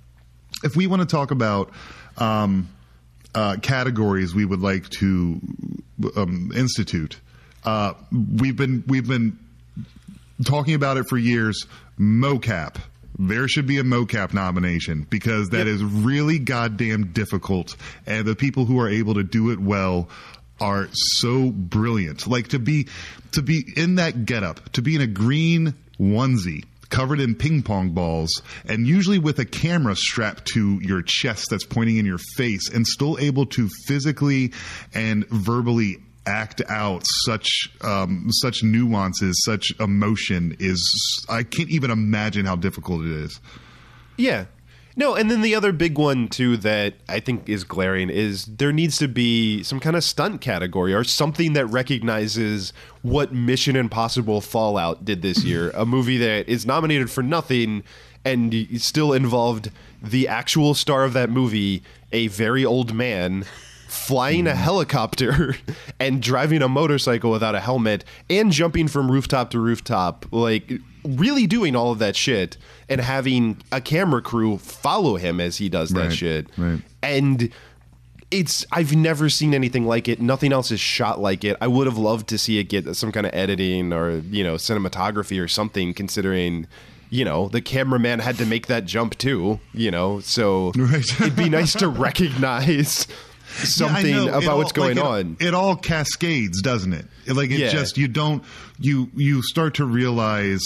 categories we would like to institute, we've been talking about it for years. MoCap. There should be a MoCap nomination because that is really goddamn difficult, and the people who are able to do it well are so brilliant. Like to be in that getup, to be in a green onesie covered in ping pong balls, and usually with a camera strapped to your chest that's pointing in your face, and still able to physically and verbally act out such nuances, such emotion I can't even imagine how difficult it is. Yeah. No, and then the other big one, too, that I think is glaring is there needs to be some kind of stunt category or something that recognizes what Mission Impossible Fallout did this year. A movie that is nominated for nothing and still involved the actual star of that movie, a very old man, flying a helicopter and driving a motorcycle without a helmet and jumping from rooftop to rooftop, like really doing all of that shit, and having a camera crew follow him as he does that shit. Right. And I've never seen anything like it. Nothing else is shot like it. I would have loved to see it get some kind of editing or, cinematography or something, considering, the cameraman had to make that jump too, so it'd be nice to recognize something about what's going on. It all cascades, doesn't it? Like just you start to realize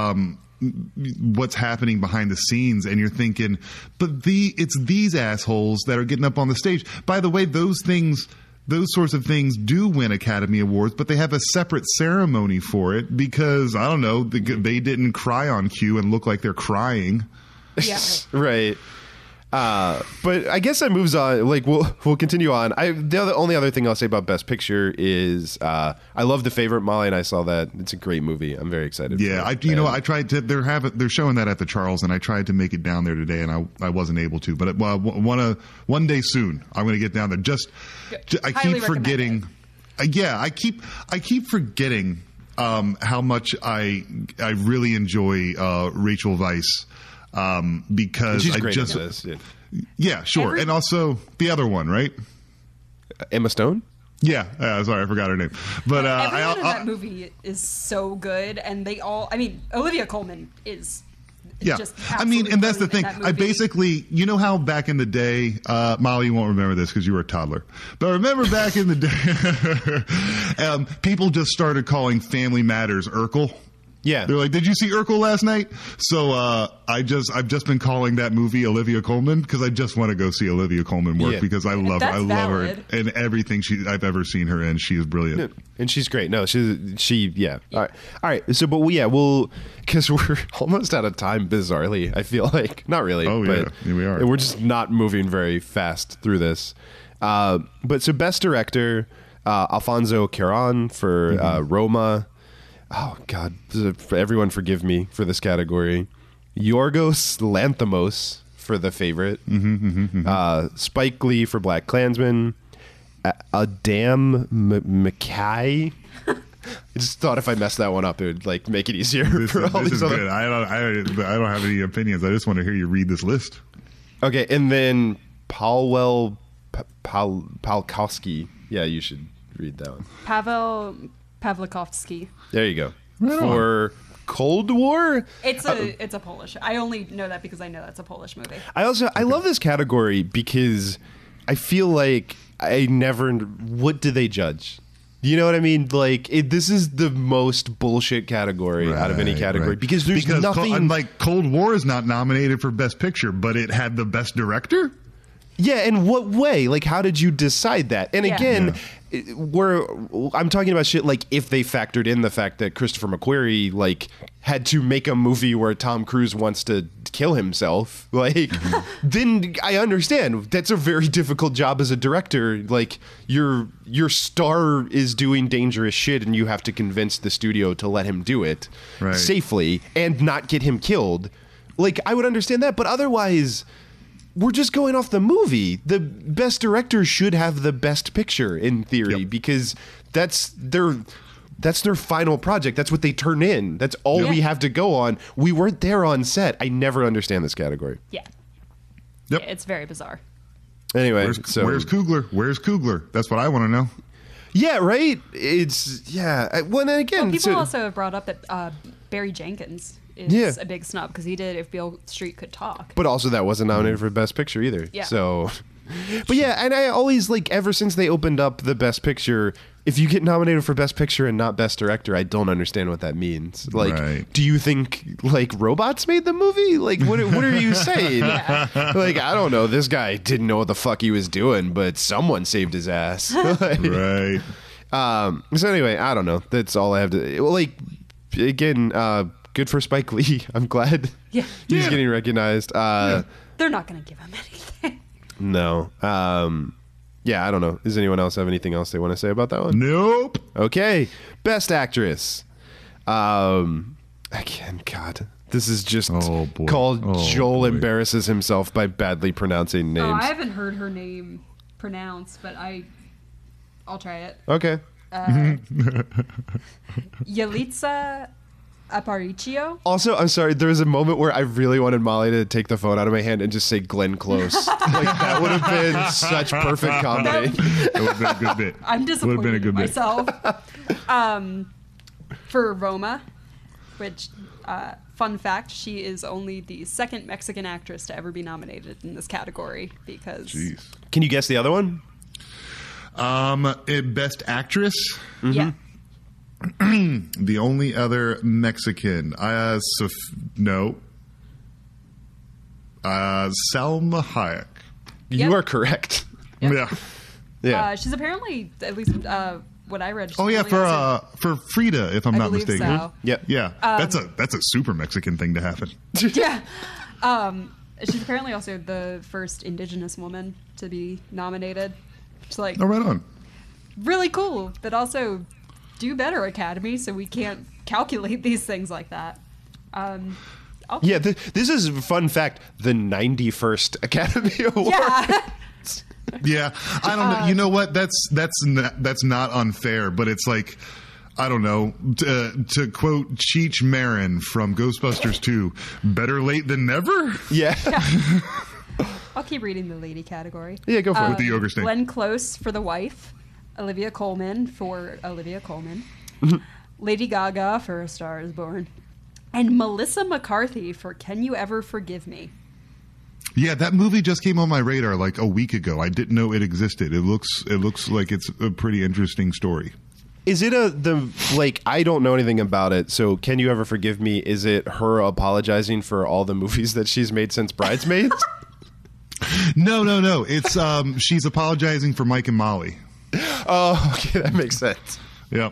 what's happening behind the scenes, and you're thinking, but it's these assholes that are getting up on the stage. By the way, those sorts of things do win Academy Awards, but they have a separate ceremony for it because, I don't know, they didn't cry on cue and look like they're crying. Yeah. Right. But I guess that moves on. Like we'll continue on. The only other thing I'll say about Best Picture is I love The Favorite. Molly and I saw that. It's a great movie. I'm very excited. Yeah, I tried to. They're showing that at the Charles, and I tried to make it down there today, and I wasn't able to. But one day soon, I'm going to get down there. I keep forgetting. I keep forgetting how much I really enjoy Rachel Weisz. Because she's great at this. Yeah, sure. And also the other one, right? Emma Stone? Yeah. Sorry, I forgot her name. But everyone in that movie is so good, and Olivia Colman is. Just and that's the thing. I basically, how back in the day, Molly, you won't remember this because you were a toddler, but remember back in the day, people just started calling Family Matters Urkel. Yeah, they're like, "Did you see Urkel last night?" So I've just been calling that movie Olivia Colman because I just want to go see Olivia Colman work because I love her and everything I've ever seen her in. She is brilliant, and she's great. No, she yeah. All right. So, but we'll because we're almost out of time. Bizarrely, I feel like not really. Oh but yeah, we are. We're just not moving very fast through this. But so best director, Alfonso Cuarón for Roma. Oh, God. Everyone forgive me for this category. Yorgos Lanthimos for The Favorite. Spike Lee for Black Klansman. Adam McKay. I just thought if I messed that one up, it would make it easier for all these other. Good. I don't have any opinions. I just want to hear you read this list. Okay, and then Paweł Pawlikowski. Yeah, you should read that one. Paweł Pawlikowski. There you go. For Cold War. It's a Polish. I only know that because I know that's a Polish movie. I love this category because I feel like what do they judge? You know what I mean? Like, this is the most bullshit category out of any category because there's nothing. Like Cold War is not nominated for Best Picture, but it had the Best Director. Yeah, in what way? Like, how did you decide that? And again, I'm talking about shit like if they factored in the fact that Christopher McQuarrie like had to make a movie where Tom Cruise wants to kill himself, like then I understand that's a very difficult job as a director. Like your star is doing dangerous shit, and you have to convince the studio to let him do it safely and not get him killed. Like I would understand that, but otherwise. We're just going off the movie. The best director should have the best picture in theory because that's their final project. That's what they turn in. That's all we have to go on. We weren't there on set. I never understand this category. Yeah. Yep. It's very bizarre. Anyway, where's Coogler? Where's Coogler? That's what I want to know. Yeah, right? It's, Well, and again... people also have brought up that Barry Jenkins is a big snub because he did If Beale Street Could Talk. But also that wasn't nominated for Best Picture either. Yeah. So... But yeah, and I always, like, ever since they opened up the Best Picture, if you get nominated for Best Picture and not Best Director, I don't understand what that means. Like, do you think, like, robots made the movie? Like, what are you saying? Like, I don't know. This guy didn't know what the fuck he was doing, but someone saved his ass. Right. So anyway, I don't know. That's all I have to... Like, again, good for Spike Lee. I'm glad he's getting recognized. They're not going to give him anything. No. I don't know. Does anyone else have anything else they want to say about that one? Nope. Okay. Best Actress. Again, God. This is just called Joel embarrasses himself by badly pronouncing names. Oh, I haven't heard her name pronounced, but I'll try it. Okay. Yalitza Aparicio. Also, I'm sorry, there was a moment where I really wanted Molly to take the phone out of my hand and just say Glenn Close. Like, that would have been such perfect comedy. It would have been a good bit. I'm disappointed in myself. For Roma, which, fun fact, she is only the second Mexican actress to ever be nominated in this category because... Jeez. Can you guess the other one? Best Actress? Mm-hmm. Yeah. The only other Mexican. No. Salma Hayek. You are correct. Yeah. Yeah. She's apparently, at least what I read. Oh yeah, for Frida, if I'm not believe mistaken. so. Yep. Yeah, that's a super Mexican thing to happen. Yeah. She's apparently also the first Indigenous woman to be nominated. It's like, oh, right on. Really cool, but also do better, Academy, so we can't calculate these things like that. Yeah, this is a fun fact. The 91st Academy Award. Yeah. Yeah, I don't know. You know what? That's not unfair, but it's like, I don't know. To quote Cheech Marin from Ghostbusters 2, better late than never? Yeah. I'll keep reading the lady category. Yeah, go for it. With the yogurt stain. Glenn Close for The Wife. Olivia Colman for Olivia Colman. Lady Gaga for A Star Is Born. And Melissa McCarthy for Can You Ever Forgive Me? Yeah, that movie just came on my radar like a week ago. I didn't know it existed. It looks like it's a pretty interesting story. Is it I don't know anything about it, so Can You Ever Forgive Me? Is it her apologizing for all the movies that she's made since Bridesmaids? No. It's she's apologizing for Mike and Molly. Oh, okay, that makes sense. Yep.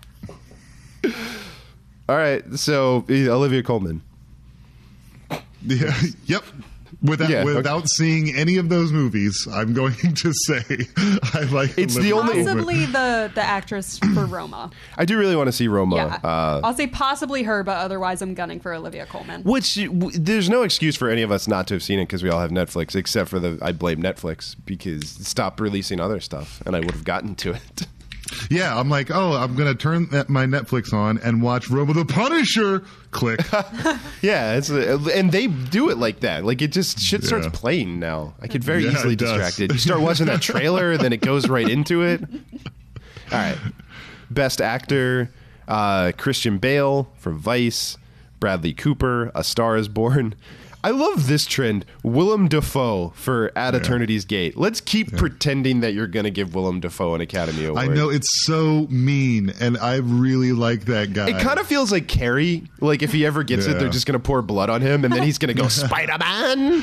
All right, so Olivia Colman. Yeah. Yep. Without seeing any of those movies, I'm going to say I like. It's the only possibly the actress for Roma. I do really want to see Roma. Yeah. I'll say possibly her, but otherwise I'm gunning for Olivia Colman. Which there's no excuse for any of us not to have seen it because we all have Netflix, except for I blame Netflix because stop releasing other stuff, and I would have gotten to it. Yeah, I'm like, I'm going to turn my Netflix on and watch Roma the Punisher. Click. Yeah, and they do it like that. Like, it just starts playing now. I get very easily distracted. You start watching that trailer, then it goes right into it. All right. Best Actor, Christian Bale for Vice. Bradley Cooper, A Star Is Born. I love this trend. Willem Dafoe for At Eternity's Gate. Let's keep pretending that you're going to give Willem Dafoe an Academy Award. I know, it's so mean, and I really like that guy. It kind of feels like Carrie. Like, if he ever gets it, they're just going to pour blood on him, and then he's going to go, Spider-Man!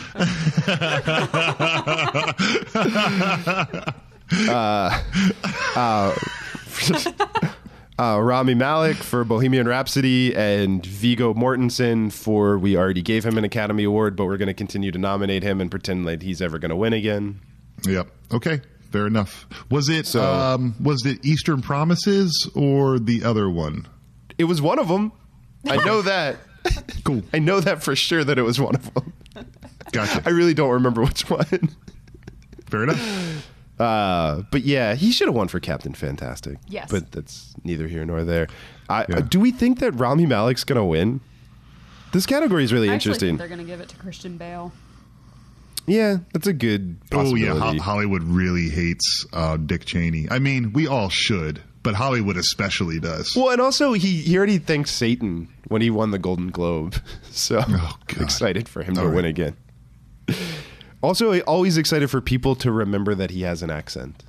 Rami Malek for Bohemian Rhapsody, and Viggo Mortensen for, we already gave him an Academy Award, but we're going to continue to nominate him and pretend like he's ever going to win again. Yep. Okay. Fair enough. Was it Eastern Promises or the other one? It was one of them. I know that. Cool. I know that for sure that it was one of them. Gotcha. I really don't remember which one. Fair enough. But yeah, he should have won for Captain Fantastic. Yes. But that's neither here nor there. Do we think that Rami Malek's going to win? This category is really I actually interesting. think they're going to give it to Christian Bale. Yeah, that's a good possibility. Oh, yeah. Hollywood really hates Dick Cheney. I mean, we all should, but Hollywood especially does. Well, and also he already thanked Satan when he won the Golden Globe. So I'm excited for him to win again. Also, always excited for people to remember that he has an accent.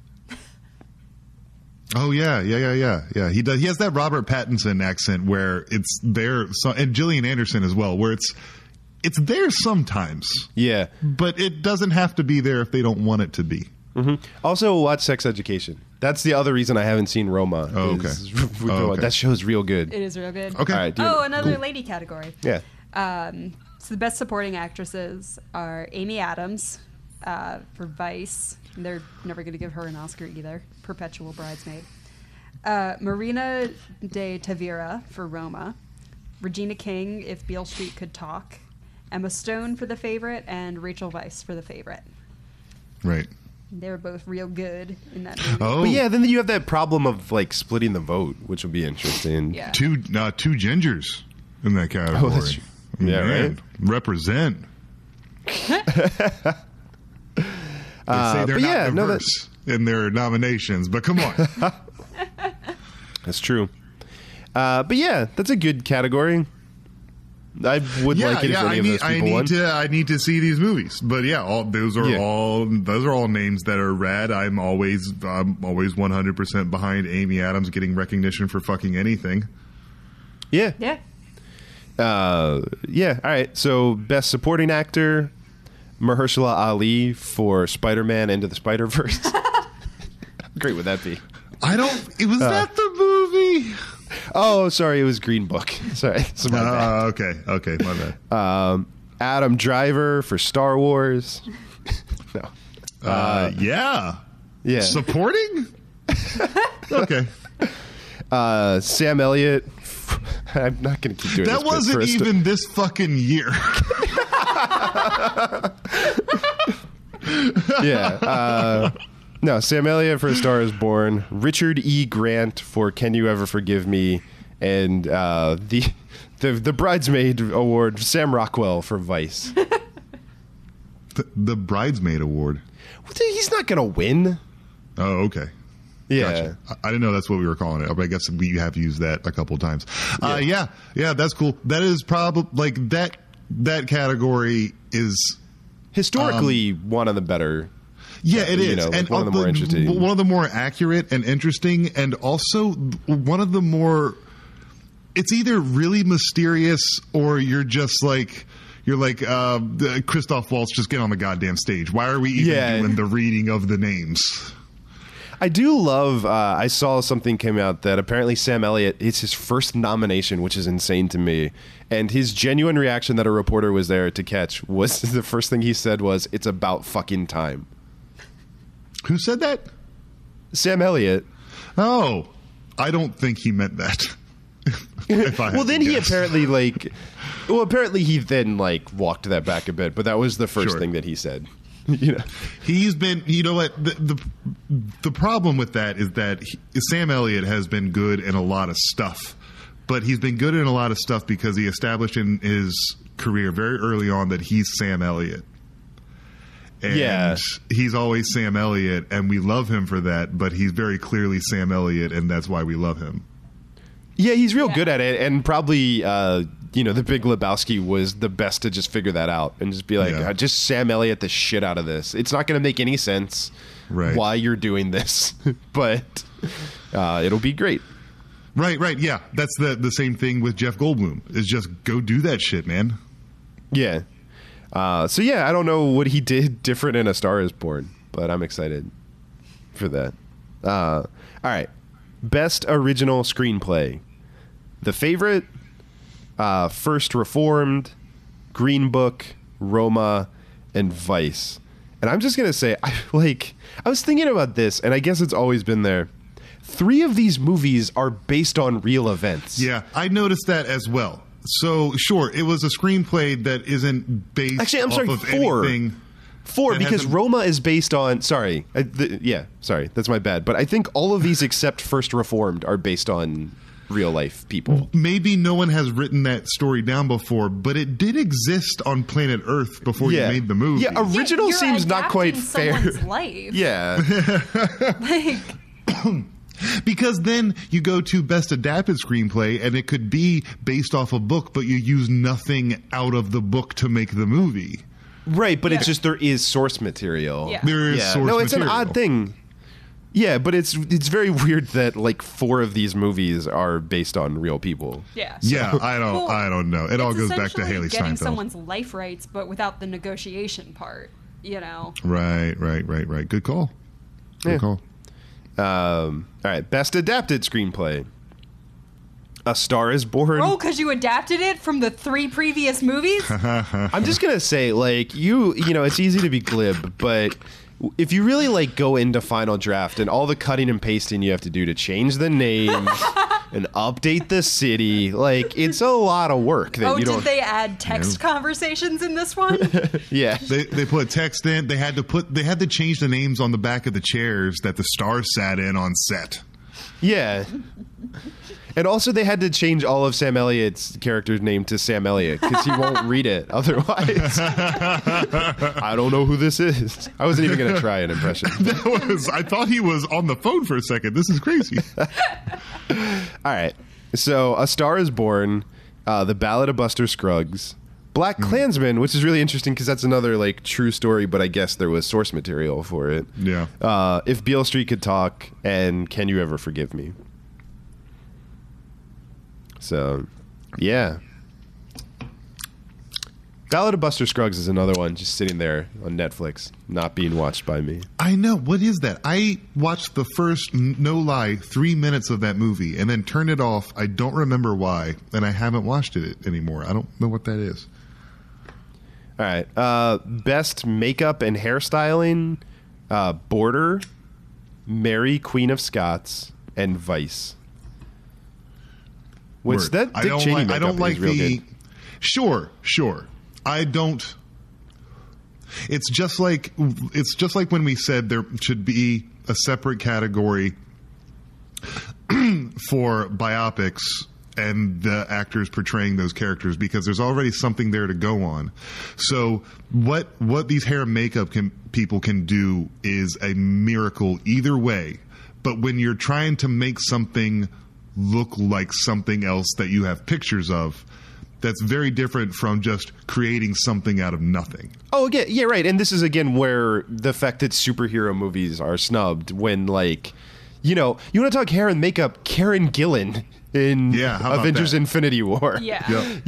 Oh yeah. He does. He has that Robert Pattinson accent where it's there, and Gillian Anderson as well, where it's there sometimes. Yeah, but it doesn't have to be there if they don't want it to be. Mm-hmm. Also, watch Sex Education. That's the other reason I haven't seen Roma. Oh, okay. That show's real good. It is real good. Okay. All right, another lady category. Yeah. So the best supporting actresses are Amy Adams for Vice. They're never going to give her an Oscar either. Perpetual bridesmaid. Marina de Tavira for Roma. Regina King, If Beale Street Could Talk. Emma Stone for The Favorite, and Rachel Weisz for The Favorite. Right. They were both real good in that movie. Oh, But yeah, then you have that problem of like splitting the vote, which will be interesting. Yeah. two gingers in that category. that's true. Yeah, Man, right? Represent. They say they're but not yeah, no, diverse in their nominations, but come on. That's true. But yeah, that's a good category. I would like it if any of those people won. I need to see these movies, but yeah, those are all names that are rad. I'm always 100% behind Amy Adams getting recognition for fucking anything. Yeah. Yeah. Yeah. All right. So, best supporting actor, Mahershala Ali for Spider-Man Into the Spider-Verse. How great would that be? That the movie? Oh, sorry. It was Green Book. Sorry. It's my bad. Okay. My bad. Adam Driver for Star Wars. No. Yeah. Supporting? Okay. Sam Elliott. I'm not going to keep doing this. That wasn't even this fucking year. Yeah. No, Sam Elliott for A Star Is Born. Richard E. Grant for Can You Ever Forgive Me? And the Bridesmaid Award, Sam Rockwell for Vice. The Bridesmaid Award. He's not going to win. Oh, okay. Yeah. Gotcha. I didn't know that's what we were calling it, but I guess we have used that a couple times. Yeah, that's cool. That is probably like that category is historically one of the better. Yeah, it is. Like and one of the more interesting. One of the more accurate and interesting, and also one of the more. It's either really mysterious or you're like Christoph Waltz, just get on the goddamn stage. Why are we even doing the reading of the names? I do love, I saw something came out that apparently Sam Elliott, it's his first nomination, which is insane to me. And his genuine reaction that a reporter was there to catch was the first thing he said was, "It's about fucking time." Who said that? Sam Elliott. Oh, I don't think he meant that. Well, then he apparently he then walked that back a bit, but that was the first thing that he said. He's been, what the problem with that is that Sam Elliott has been good in a lot of stuff, but he's been good in a lot of stuff because he established in his career very early on that he's Sam Elliott. And he's always Sam Elliott, and we love him for that, but he's very clearly Sam Elliott, and that's why we love him. Yeah, he's real good at it, and probably The Big Lebowski was the best to just figure that out and just be like, just Sam Elliott the shit out of this. It's not going to make any sense why you're doing this, but it'll be great. Right. Yeah, that's the same thing with Jeff Goldblum. Is just go do that shit, man. Yeah. I don't know what he did different in A Star Is Born, but I'm excited for that. All right. Best original screenplay. The Favorite, First Reformed, Green Book, Roma, and Vice. And I'm just going to say, I was thinking about this, and I guess it's always been there. 3 of these movies are based on real events. Yeah, I noticed that as well. So, sure, it was a screenplay that isn't based off 4. anything. 4, because Roma is based on... Sorry. Sorry. That's my bad. But I think all of these except First Reformed are based on real-life people. Maybe no one has written that story down before, but it did exist on planet Earth before you made the movie. Yeah, original seems not quite fair. Life. Yeah. Because then you go to Best Adapted Screenplay, and it could be based off a book, but you use nothing out of the book to make the movie. Right, but it's just there is source material. Yeah. There is source material. No, it's an odd thing. Yeah, but it's very weird that 4 of these movies are based on real people. Yeah. Yeah, I don't know. It all goes back to Haley getting Steinfeld. Someone's life rights, but without the negotiation part. Right. Good call. Good call. All right, Best Adapted Screenplay. A Star Is Born. Oh, because you adapted it from the 3 previous movies? I'm just going to say, it's easy to be glib, but if you really, go into Final Draft and all the cutting and pasting you have to do to change the names and update the city, it's a lot of work that you don't... Did they add text conversations in this one? Yeah. They put text in. They had to change the names on the back of the chairs that the stars sat in on set. Yeah. And also they had to change all of Sam Elliott's character's name to Sam Elliott because he won't read it otherwise. I don't know who this is. I wasn't even going to try an impression. I thought he was on the phone for a second. This is crazy. All right. So A Star Is Born, The Ballad of Buster Scruggs, Black Klansman, which is really interesting because that's another true story, but I guess there was source material for it. Yeah. If Beale Street Could Talk, and Can You Ever Forgive Me? So, yeah. Ballad of Buster Scruggs is another one just sitting there on Netflix, not being watched by me. I know. What is that? I watched the first, no lie, 3 minutes of that movie and then turned it off. I don't remember why, and I haven't watched it anymore. I don't know what that is. All right. Best makeup and hairstyling, Border, Mary, Queen of Scots, and Vice. Which that Dick Cheney makeup is real good. Sure. I don't. It's just like when we said there should be a separate category for biopics and the actors portraying those characters because there's already something there to go on. So what these hair and makeup people can do is a miracle either way. But when you're trying to make something look like something else that you have pictures of, that's very different from just creating something out of nothing. Oh, yeah, right. And this is, again, where the fact that superhero movies are snubbed when, you want to talk hair and makeup, Karen Gillan in Avengers Infinity War. Yeah.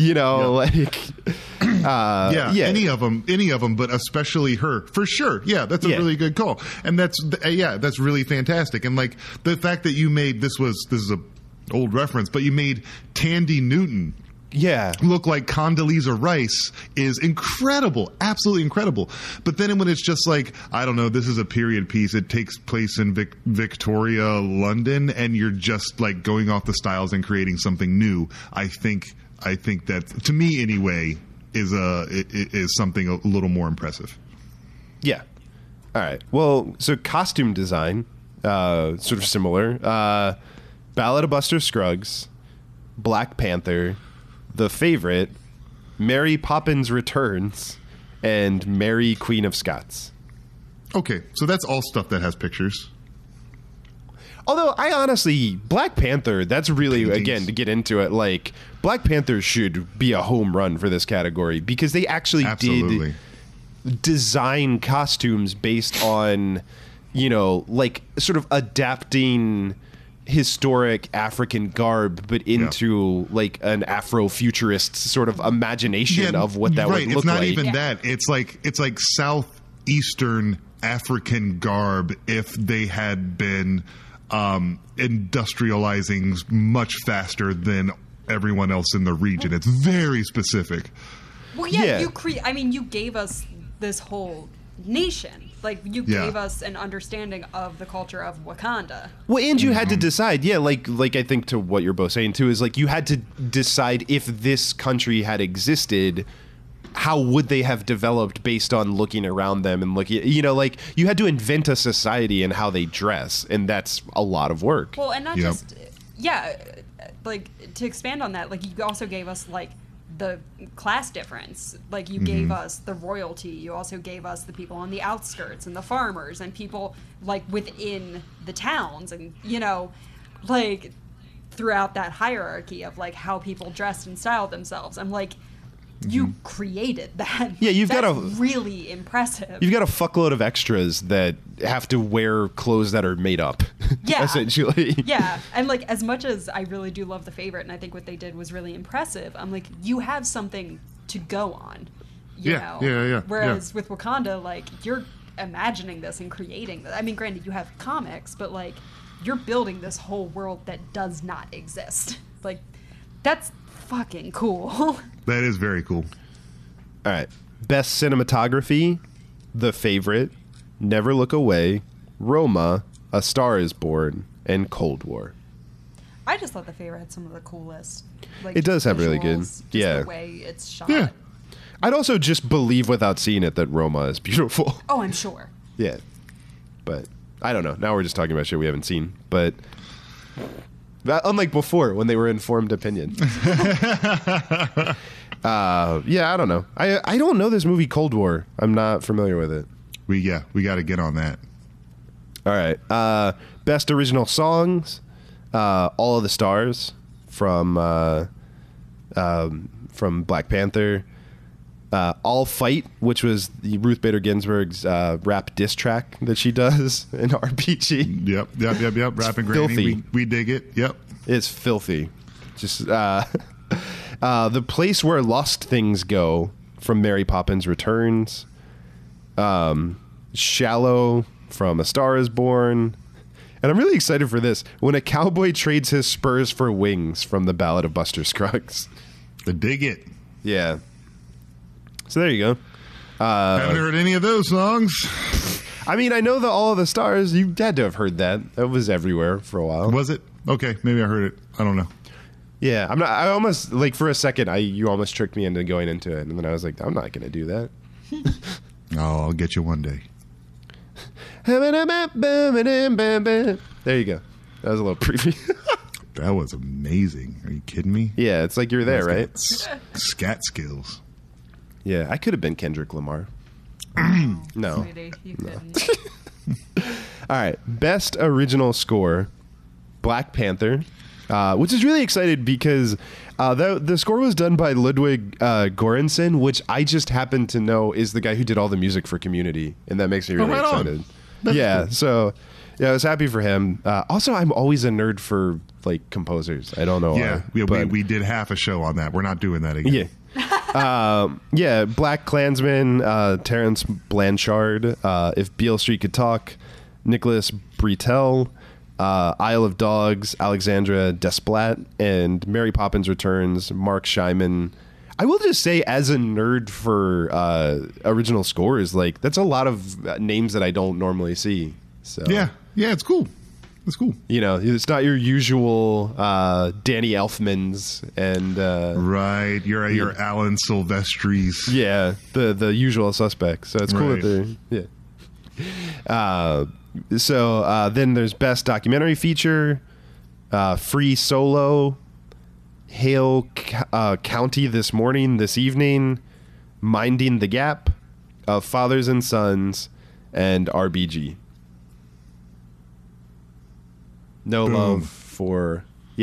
Any of them, but especially her, for sure. Yeah, that's a really good call. And that's really fantastic. And, the fact that you made, this is a old reference, but you made Tandy Newton look like Condoleezza Rice is incredible, absolutely incredible. But then when it's just I don't know, this is a period piece, it takes place in Victoria, London, and you're just going off the styles and creating something new. I think that, to me anyway, is something a little more impressive. Yeah. All right. Well, so costume design, sort of similar. Ballad of Buster Scruggs, Black Panther, The Favorite, Mary Poppins Returns, and Mary Queen of Scots. Okay, so that's all stuff that has pictures. Although I honestly, Black Panther, that's really, Paintings. again, to get into it, like, Black Panther should be a home run for this category because they actually Absolutely. did design costumes based on, you know, like sort of adapting historic African garb, but into like an Afrofuturist sort of imagination of what that right. would look It's not like. even that. It's like southeastern African garb if they had been industrializing much faster than everyone else in the region. It's very specific. Well, Yeah. you gave us this whole nation. Like, you Yeah. gave us an understanding of the culture of Wakanda. Well, and you had to decide, like I think to what you're both saying too, is like you had to decide if this country had existed, how would they have developed based on looking around them and looking, you know, like you had to invent a society and how they dress, and that's a lot of work. Well, and not Yep. just, like, to expand on that, like, you also gave us, like, the class difference. Like, you gave us the royalty. You also gave us the people on the outskirts and the farmers and people, like, within the towns and, you know, like, throughout that hierarchy of, like, how people dressed and styled themselves. I'm like, you created that. Yeah, you've got That's a- really impressive. You've got a fuckload of extras that have to wear clothes that are made up, Yeah. essentially. Yeah, and like as much as I really do love The Favorite, and I think what they did was really impressive, I'm like, you have something to go on, you Yeah, know? yeah. Whereas with Wakanda, like, you're imagining this and creating this. I mean, granted, you have comics, but like, you're building this whole world that does not exist. Like, that's fucking cool. That is very cool. All right. Best cinematography, The Favorite, Never Look Away, Roma, A Star Is Born, and Cold War. I just thought The Favorite had some of the coolest. Like, It does have really good- visuals, just yeah. the way it's shot. Yeah. I'd also just believe without seeing it that Roma is beautiful. Oh, I'm sure. Yeah. But I don't know. Now we're just talking about shit we haven't seen. But unlike before when they were informed opinion. Yeah, I don't know. I don't know this movie Cold War. I'm not familiar with it. We got to get on that. All right. Best original songs, All of the Stars from Black Panther. All Fight, which was the Ruth Bader Ginsburg's rap diss track that she does in RPG. Yep. Rapping Granny. Filthy. We dig it. Yep. It's filthy. Just The Place Where Lost Things Go from Mary Poppins Returns. Shallow from A Star Is Born. And I'm really excited for this. When a Cowboy Trades His Spurs for Wings from The Ballad of Buster Scruggs. I dig it. Yeah. So there you go. Haven't heard any of those songs. I mean, I know the All of the Stars. You had to have heard that. That was everywhere for a while. Was it? Okay, maybe I heard it. I don't know. Yeah, I'm not. I almost like for a second. You almost tricked me into going into it, and then I was like, I'm not going to do that. Oh, I'll get you one day. There you go. That was a little preview. That was amazing. Are you kidding me? Yeah, it's like you're there, right? Scat skills. Yeah, I could have been Kendrick Lamar. No. Sweetie, you couldn't. All right, best original score, Black Panther, which is really excited because the score was done by Ludwig Göransson, which I just happen to know is the guy who did all the music for Community, and that makes me really right on. excited. Yeah, so yeah, I was happy for him. Also, I'm always a nerd for like composers. I don't know Yeah, why. but- we did half a show on that. We're not doing that again. Yeah. Yeah, Black Klansman, Terrence Blanchard, If Beale Street Could Talk, Nicholas Britell, Isle of Dogs, Alexandra Desplat, and Mary Poppins Returns, Mark Scheiman. I will just say, as a nerd for original scores, like that's a lot of names that I don't normally see. So Yeah, it's cool. It's cool. you know, it's not your usual Danny Elfmans and Right. You're Alan Silvestris. yeah, the usual suspects. So it's cool Right. that they're So then there's best documentary feature, Free Solo, Hale County This Morning, This Evening, Minding the Gap, Fathers and Sons, and RBG. No Boom. love for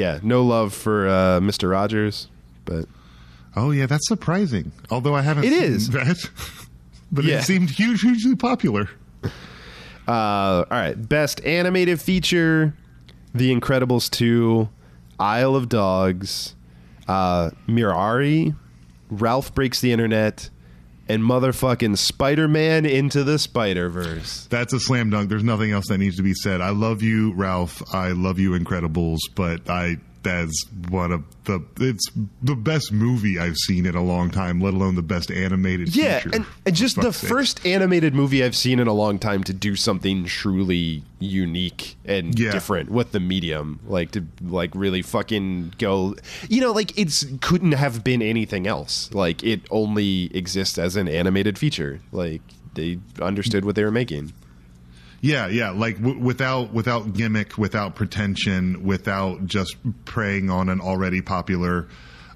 Mr. Rogers, but Oh yeah, that's surprising. Although I haven't It seen is. that. But Yeah. it seemed hugely popular. all right. Best animated feature: The Incredibles 2, Isle of Dogs, Mirari, Ralph Breaks the Internet, and motherfucking Spider-Man Into the Spider-Verse. That's a slam dunk. There's nothing else that needs to be said. I love you, Ralph. I love you, Incredibles. But that's it's the best movie I've seen in a long time, let alone the best animated Yeah, feature. and just For the fuck's sake. first animated movie I've seen in a long time to do something truly unique and Yeah. different with the medium, like to like really fucking go, like it's couldn't have been anything else. Like it only exists as an animated feature. Like they understood what they were making. Yeah, like without gimmick, without pretension, without just preying on an already popular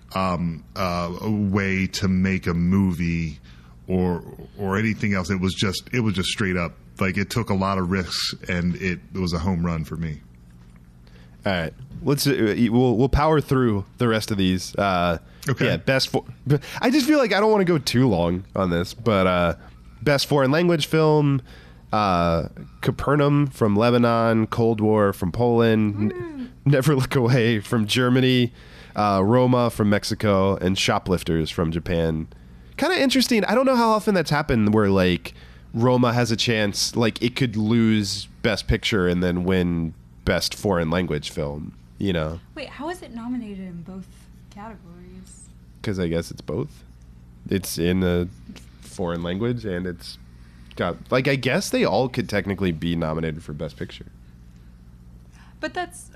way to make a movie or anything else. It was just straight up. Like it took a lot of risks, and it was a home run for me. All right, we'll power through the rest of these. Okay. Yeah, I just feel like I don't want to go too long on this, but best foreign language film. Capernaum from Lebanon, Cold War from Poland, Never Look Away from Germany, Roma from Mexico, and Shoplifters from Japan. Kind of interesting. I don't know how often that's happened where like Roma has a chance, like it could lose Best Picture and then win Best Foreign Language Film, Wait, how is it nominated in both categories? because I guess it's both. It's in a foreign language and it's got, like, I guess they all could technically be nominated for Best Picture. But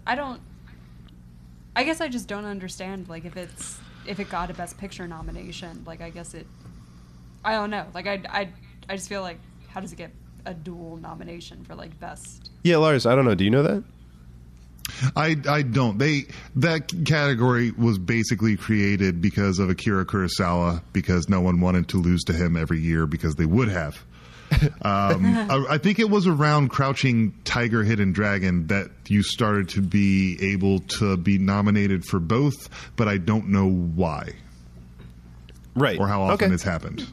I guess I just don't understand, like, if it got a Best Picture nomination, like, I guess I don't know. Like, I just feel like, how does it get a dual nomination for, like, Best? Yeah, Lars, I don't know. Do you know that? I don't. That category was basically created because of Akira Kurosawa, because no one wanted to lose to him every year because they would have. I think it was around Crouching Tiger, Hidden Dragon that you started to be able to be nominated for both, but I don't know why. Right. Or how often Okay. it's happened.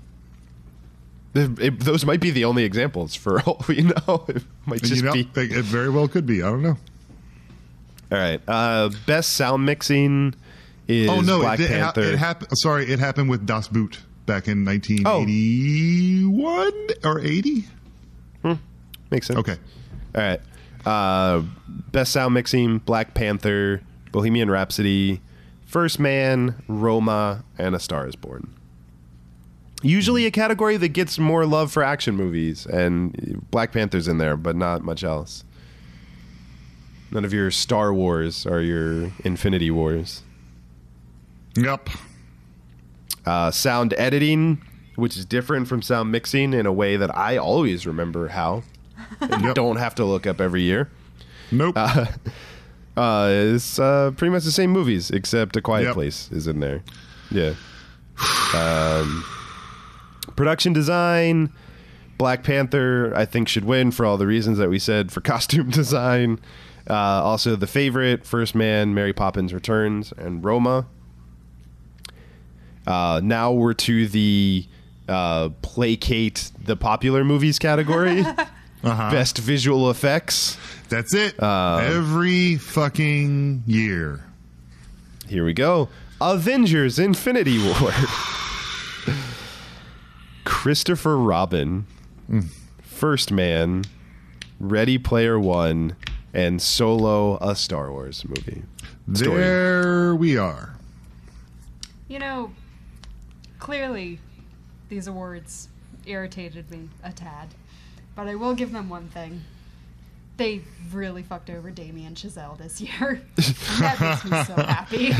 Those might be the only examples for all we know. It might just be. It very well could be. I don't know. All right. Best sound mixing is Black Panther. It happened with Das Boot back in 1981 or 80. Makes sense. Okay. All right. Best sound mixing, Black Panther, Bohemian Rhapsody, First Man, Roma, and A Star Is Born. Usually a category that gets more love for action movies, and Black Panther's in there, but not much else. None of your Star Wars or your Infinity Wars. Yep. Sound editing, which is different from sound mixing in a way that I always remember how. And Yep. don't have to look up every year. Nope. It's pretty much the same movies, except A Quiet Yep. Place is in there. Yeah. Production design, Black Panther, I think, should win for all the reasons that we said for costume design. Also, The Favorite, First Man, Mary Poppins Returns, and Roma. Now we're to the placate the popular movies category. Best visual effects. That's it. Every fucking year. Here we go. Avengers Infinity War. Christopher Robin. First Man. Ready Player One. And Solo, a Star Wars movie. Story. There we are. You know, clearly these awards irritated me a tad. But I will give them one thing. They really fucked over Damien Chazelle this year. And that makes me so happy.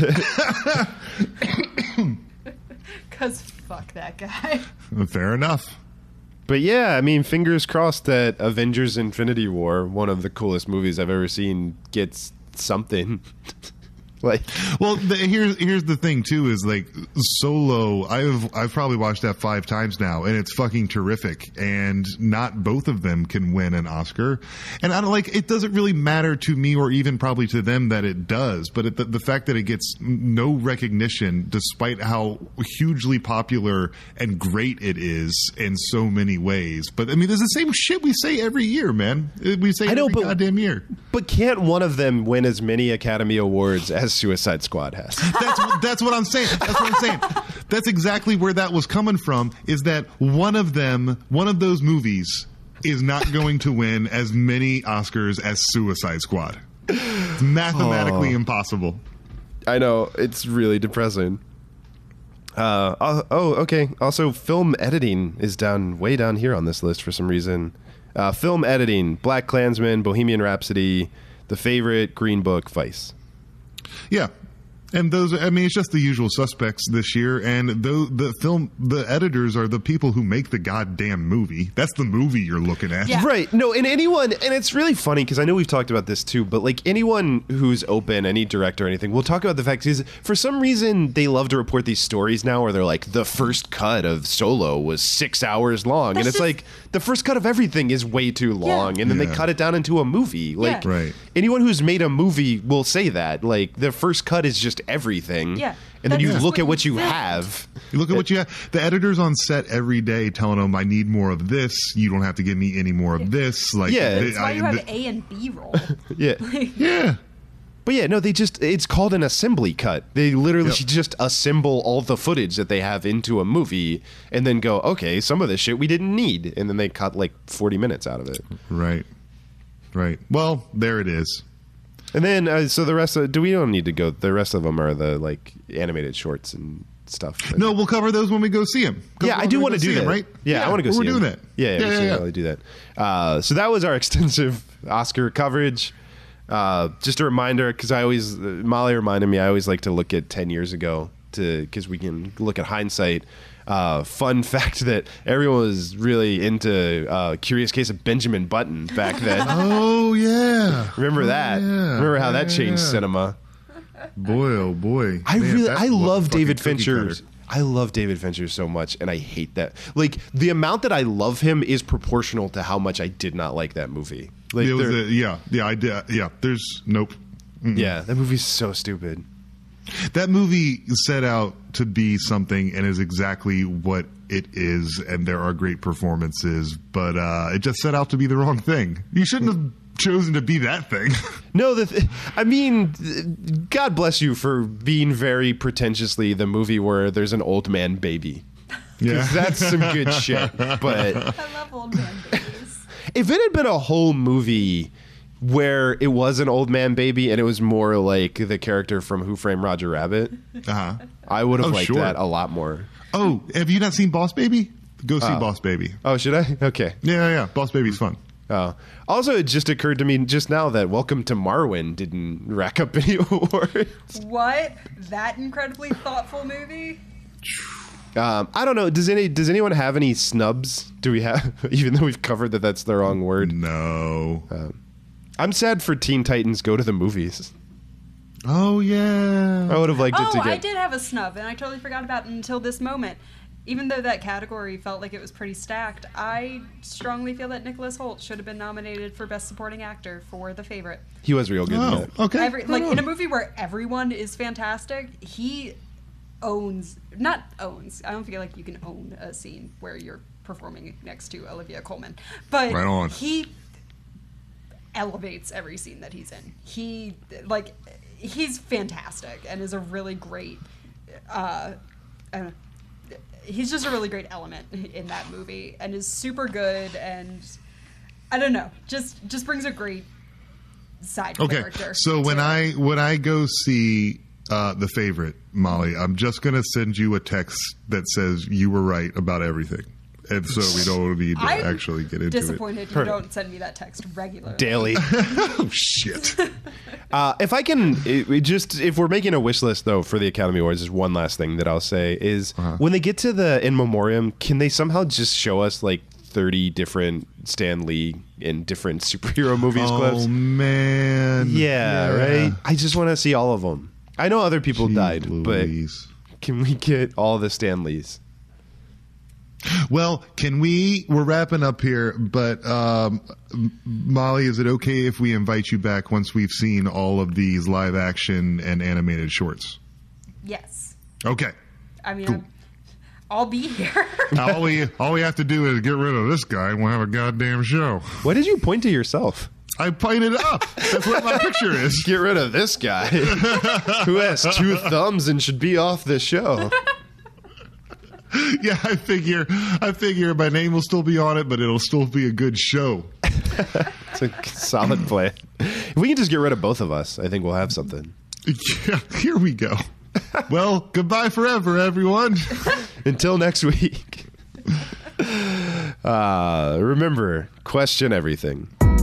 Because fuck that guy. Fair enough. But yeah, I mean, fingers crossed that Avengers Infinity War, one of the coolest movies I've ever seen, gets something. Like, well, here's the thing too is like Solo. I've probably watched that 5 times now, and it's fucking terrific. And not both of them can win an Oscar, and I don't like. It doesn't really matter to me, or even probably to them, that it does. But the fact that it gets no recognition, despite how hugely popular and great it is in so many ways. But I mean, there's the same shit we say every year, man. We say every goddamn year. But can't one of them win as many Academy Awards as Suicide Squad has? That's what I'm saying. That's what I'm saying. That's exactly where that was coming from, is that one of those movies is not going to win as many Oscars as Suicide Squad. It's mathematically impossible. I know. It's really depressing. Okay. Also, film editing is way down here on this list for some reason. Film editing, Black Klansman, Bohemian Rhapsody, The Favorite, Green Book, Vice. Yeah. And those, I mean, it's just the usual suspects this year. And the editors are the people who make the goddamn movie. That's the movie you're looking at. Yeah. Right. No, and it's really funny because I know we've talked about this too, but like anyone who's open, any director or anything, we'll talk about the fact is for some reason they love to report these stories now where they're like, the first cut of Solo was 6 hours long. And it's like, the first cut of everything is way too long. And then they cut it down into a movie. Like, anyone who's made a movie will say that. Like, the first cut is just everything. Yeah. And then you look at what you have. You look at what you have. The editor's on set every day telling them, I need more of this. You don't have to give me any more of this. Like, that's why you have A and B roll. Yeah. But yeah, no, it's called an assembly cut. They literally just assemble all the footage that they have into a movie and then go, okay, some of this shit we didn't need. And then they cut like 40 minutes out of it. Right. Well, there it is. And then, so the rest of, we don't need to go, the rest of them are the like animated shorts and stuff. No, we'll cover those when we go see them. Yeah, I do want to do that. Right? Yeah, I want to go see them. We're doing that. Yeah, we should really do that. So that was our extensive Oscar coverage. Just a reminder, because Molly reminded me, I always like to look at 10 years ago because we can look at hindsight. Fun fact that everyone was really into Curious Case of Benjamin Button back then. Oh, yeah. Remember that? Yeah. Remember how that changed cinema? Boy, oh boy. I love David Fincher. I love David Fincher so much, and I hate that. Like, the amount that I love him is proportional to how much I did not like that movie. Like, I did. Yeah, there's nope. Mm-mm. Yeah, that movie's so stupid. That movie set out to be something and is exactly what it is, and there are great performances, but it just set out to be the wrong thing. You shouldn't have chosen to be that thing. No, I mean, God bless you for being very pretentiously the movie where there's an old man baby. Yeah. That's some good shit. But I love old man babies. If it had been a whole movie where it was an old man baby and it was more like the character from Who Framed Roger Rabbit, I would have liked that a lot more. Oh, have you not seen Boss Baby? Go see Boss Baby. Oh, should I? Okay. Yeah. Boss Baby's fun. Oh. Also, it just occurred to me just now that Welcome to Marwen didn't rack up any awards. What? That incredibly thoughtful movie? I don't know. Does anyone have any snubs? Do we have, even though we've covered that that's the wrong word? No. I'm sad for Teen Titans Go to the Movies. Oh, yeah. I would have liked it to get... I did have a snub, and I totally forgot about it until this moment. Even though that category felt like it was pretty stacked, I strongly feel that Nicholas Hoult should have been nominated for Best Supporting Actor for The Favorite. He was real good in that. Okay. In a movie where everyone is fantastic, he not owns, I don't feel like you can own a scene where you're performing next to Olivia Colman, but right on. He elevates every scene that he's in. He's fantastic and is a really great he's just a really great element in that movie and is super good, and I don't know, just brings a great side character. So when I go see The Favorite, Molly, I'm just going to send you a text that says you were right about everything. And so we don't need to actually get into it. Disappointed you don't send me that text regularly. Daily. Oh, shit. If I can, if we're making a wish list, though, for the Academy Awards, there's one last thing that I'll say is when they get to the In Memoriam, can they somehow just show us like 30 different Stan Lee in different superhero movies clips? Oh, man. Yeah, right? I just want to see all of them. I know other people died, Louise. but can we get all the Stan Lees? Well, we're wrapping up here, but Molly, is it okay if we invite you back once we've seen all of these live action and animated shorts? Yes. Okay. I mean, Cool. I'll be here. all we have to do is get rid of this guy and we'll have a goddamn show. Why did you point to yourself? I pointed it up. That's what my picture is. Get rid of this guy who has 2 thumbs and should be off the show. Yeah, I figure my name will still be on it, but it'll still be a good show. It's a solid plan. If we can just get rid of both of us, I think we'll have something. Yeah, here we go. Well, goodbye forever, everyone. Until next week. Remember, question everything.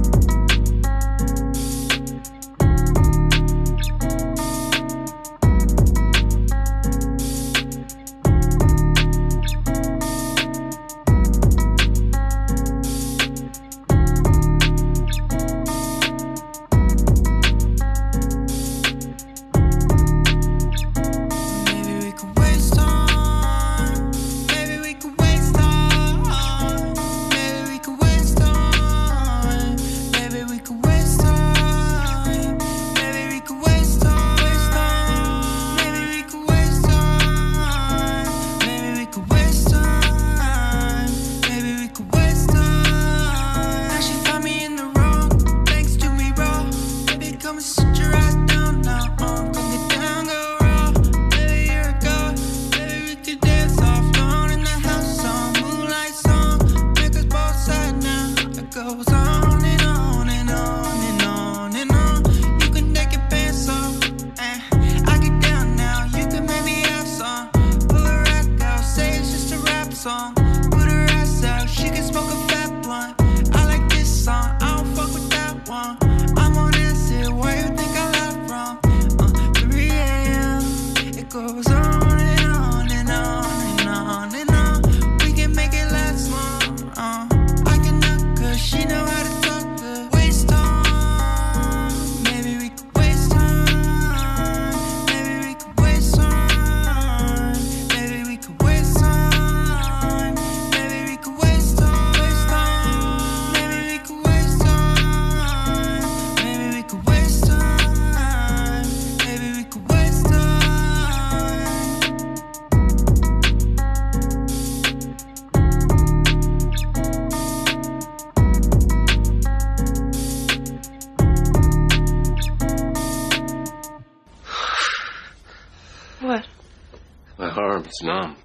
It's numb.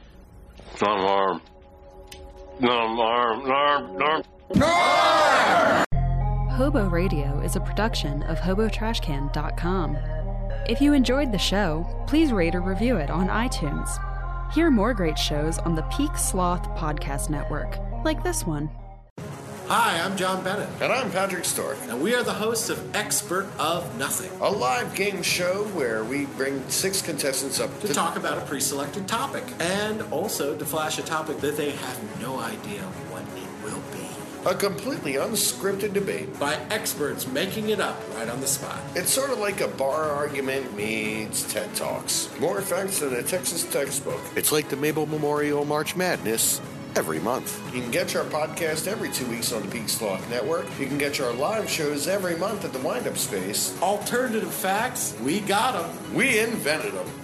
Numb arm. Numb arm. Hobo Radio is a production of HoboTrashCan.com. If you enjoyed the show, please rate or review it on iTunes. Hear more great shows on the Peak Sloth Podcast Network, like this one. Hi, I'm John Bennett. And I'm Patrick Stork. And we are the hosts of Expert of Nothing, a live game show where we bring 6 contestants up to talk about a pre-selected topic, and also to flash a topic that they have no idea what it will be. A completely unscripted debate by experts making it up right on the spot. It's sort of like a bar argument meets TED Talks. More facts than a Texas textbook. It's like the Mabel Memorial March Madness every month. You can get our podcast every 2 weeks on the Peak Sloth Network. You can get our live shows every month at the Wind Up Space. Alternative facts, we got them. We invented them.